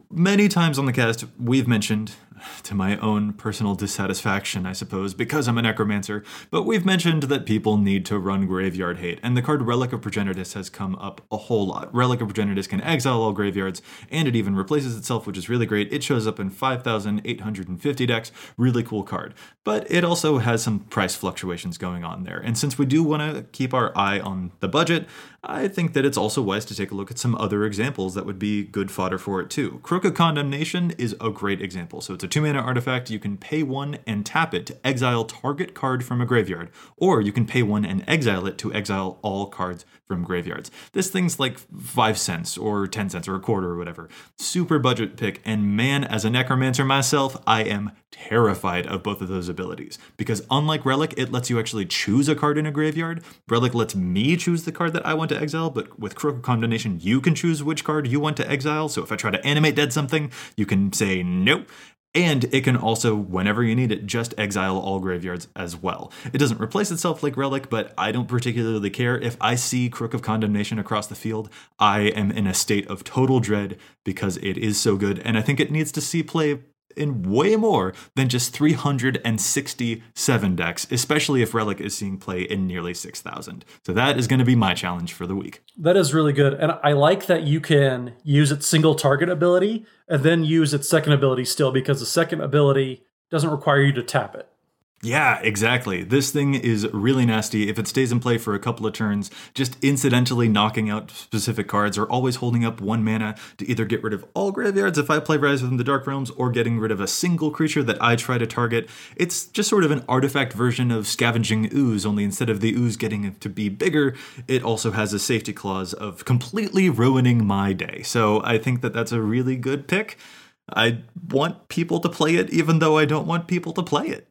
Many times on the cast, we've mentioned, to my own personal dissatisfaction, I suppose, because I'm a necromancer, but we've mentioned that people need to run Graveyard Hate, and the card Relic of Progenitus has come up a whole lot. Relic of Progenitus can exile all graveyards, and it even replaces itself, which is really great. It shows up in five thousand eight hundred fifty decks, really cool card. But it also has some price fluctuations going on there, and since we do want to keep our eye on the budget, I think that it's also wise to take a look at some other examples that would be good fodder for it too. Crook of Condemnation is a great example. So it's a two mana artifact. You can pay one and tap it to exile target card from a graveyard, or you can pay one and exile it to exile all cards from graveyards. This thing's like five cents or ten cents or a quarter or whatever. Super budget pick, and man, as a necromancer myself, I am terrified of both of those abilities, because unlike Relic, it lets you actually choose a card in a graveyard. Relic lets me choose the card that I want to exile, but with Crook of Condemnation, you can choose which card you want to exile. So if I try to animate dead something, you can say nope. And it can also, whenever you need it, just exile all graveyards as well. It doesn't replace itself like Relic, but I don't particularly care. If I see Crook of Condemnation across the field, I am in a state of total dread because it is so good, and I think it needs to see play in way more than just three hundred sixty-seven decks, especially if Relic is seeing play in nearly six thousand. So that is going to be my challenge for the week. That is really good. And I like that you can use its single target ability and then use its second ability still, because the second ability doesn't require you to tap it. Yeah, exactly. This thing is really nasty. If it stays in play for a couple of turns, just incidentally knocking out specific cards, or always holding up one mana to either get rid of all graveyards if I play Rise within the Dark Realms, or getting rid of a single creature that I try to target. It's just sort of an artifact version of Scavenging Ooze, only instead of the ooze getting to be bigger, it also has a safety clause of completely ruining my day. So I think that that's a really good pick. I want people to play it, even though I don't want people to play it.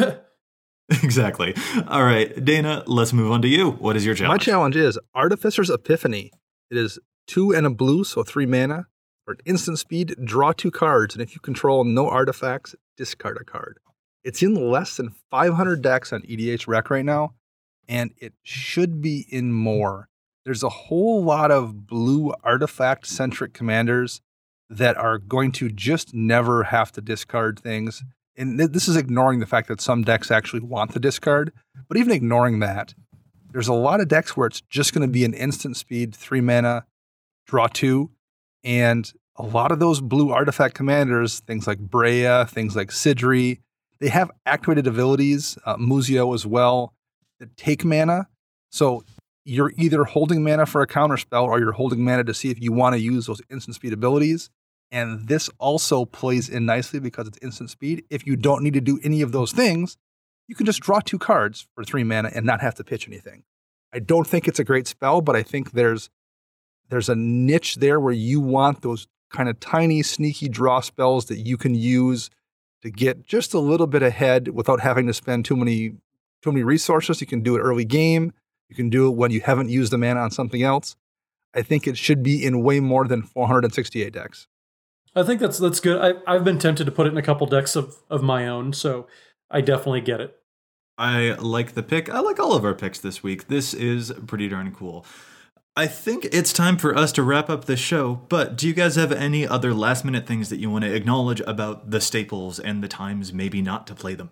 Exactly. All right, Dana, let's move on to you. What is your challenge? My challenge is Artificer's Epiphany. It is two and a blue, so three mana. For an instant speed, draw two cards, and if you control no artifacts, discard a card. It's in less than five hundred decks on E D H Rec right now, and it should be in more. There's a whole lot of blue artifact-centric commanders that are going to just never have to discard things. And this is ignoring the fact that some decks actually want the discard, but even ignoring that, there's a lot of decks where it's just going to be an instant speed, three mana, draw two, and a lot of those blue artifact commanders, things like Brea, things like Sidri, they have activated abilities, uh, Muzio as well, that take mana. So you're either holding mana for a counterspell, or you're holding mana to see if you want to use those instant speed abilities. And this also plays in nicely because it's instant speed. If you don't need to do any of those things, you can just draw two cards for three mana and not have to pitch anything. I don't think it's a great spell, but I think there's there's a niche there where you want those kind of tiny, sneaky draw spells that you can use to get just a little bit ahead without having to spend too many too many resources. You can do it early game. You can do it when you haven't used the mana on something else. I think it should be in way more than four hundred sixty-eight decks. I think that's that's good. I, I've been tempted to put it in a couple decks of, of my own, so I definitely get it. I like the pick. I like all of our picks this week. This is pretty darn cool. I think it's time for us to wrap up this show, but do you guys have any other last minute things that you want to acknowledge about the staples and the times maybe not to play them?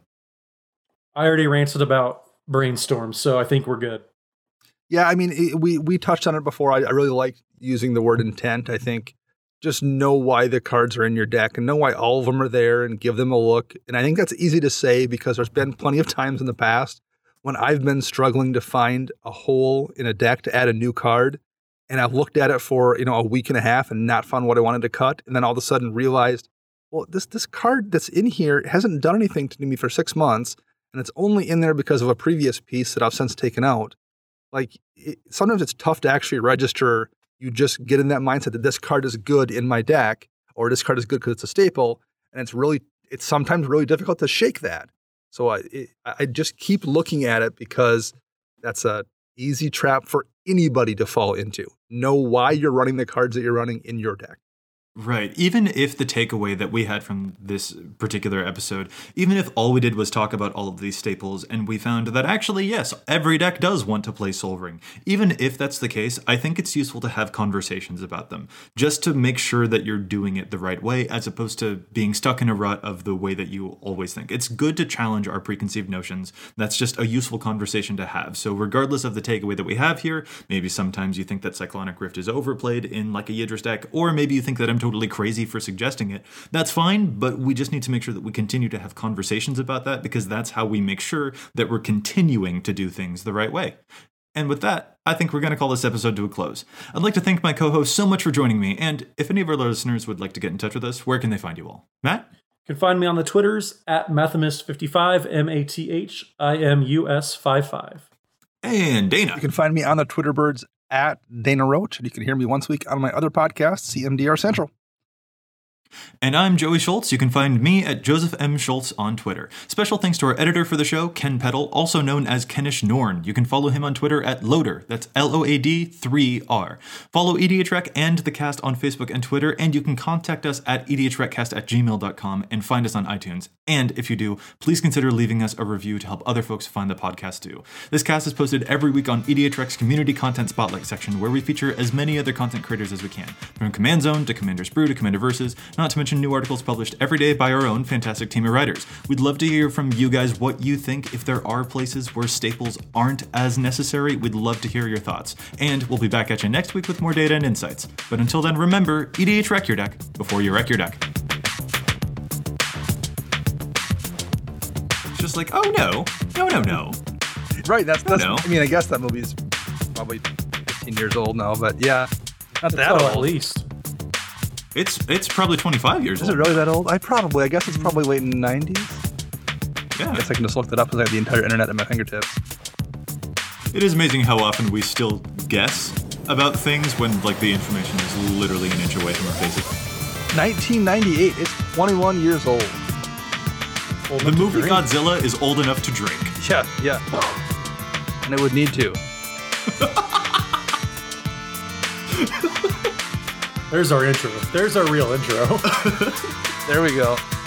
I already ranted about Brainstorm, so I think we're good. Yeah, I mean, it, we we touched on it before. I, I really like using the word intent. I think just know why the cards are in your deck and know why all of them are there and give them a look. And I think that's easy to say because there's been plenty of times in the past when I've been struggling to find a hole in a deck to add a new card. And I've looked at it for, you know, a week and a half and not found what I wanted to cut. And then all of a sudden realized, well, this, this card that's in here hasn't done anything to me for six months. And it's only in there because of a previous piece that I've since taken out. Like it, sometimes it's tough to actually register. You just get in that mindset that this card is good in my deck, or this card is good because it's a staple, and it's really, it's sometimes really difficult to shake that. So I, it, I just keep looking at it because that's a easy trap for anybody to fall into. Know why you're running the cards that you're running in your deck. Right. Even if the takeaway that we had from this particular episode, even if all we did was talk about all of these staples and we found that actually, yes, every deck does want to play Sol Ring, even if that's the case, I think it's useful to have conversations about them, just to make sure that you're doing it the right way, as opposed to being stuck in a rut of the way that you always think. It's good to challenge our preconceived notions. That's just a useful conversation to have. So regardless of the takeaway that we have here, maybe sometimes you think that Cyclonic Rift is overplayed in like a Yidris deck, or maybe you think that I'm totally crazy for suggesting it. That's fine, but we just need to make sure that we continue to have conversations about that, because that's how we make sure that we're continuing to do things the right way. And with that, I think we're going to call this episode to a close. I'd like to thank my co-hosts so much for joining me, and if any of our listeners would like to get in touch with us, where can they find you all? Matt? You can find me on the Twitters at Mathimus fifty-five, M A T H I M U S fifty-five. And Dana? You can find me on the Twitter birds at Dana Roach, and you can hear me once a week on my other podcast, C M D R Central. And I'm Joey Schultz. You can find me at Joseph M. Schultz on Twitter. Special thanks to our editor for the show, Ken Peddle, also known as Kenish Norn. You can follow him on Twitter at Loader. That's L O A D three R. Follow E D H Rec and the cast on Facebook and Twitter, and you can contact us at E D H Recast at gmail dot com and find us on iTunes. And if you do, please consider leaving us a review to help other folks find the podcast too. This cast is posted every week on E D H Rec's Community Content Spotlight section, where we feature as many other content creators as we can, from Command Zone to Commander's Brew to Commander Versus, not to mention new articles published every day by our own fantastic team of writers. We'd love to hear from you guys what you think. If there are places where staples aren't as necessary, we'd love to hear your thoughts. And we'll be back at you next week with more data and insights. But until then, remember, E D H Rec your deck before you wreck your deck. It's just like, oh no, no, no, no. Right, that's, that's no. I mean, I guess that movie's probably fifteen years old now, but yeah, not that Oh, old. at least. It's it's probably twenty-five years Is old. it really that old? I probably, I guess it's probably late nineties. Yeah. I guess I can just look that up because I have the entire internet at my fingertips. It is amazing how often we still guess about things when like the information is literally an inch away from our faces. nineteen ninety-eight, it's twenty-one years old. Old The enough to movie drink. Godzilla is old enough to drink. Yeah, yeah. And it would need to. There's our intro. There's our real intro. There we go.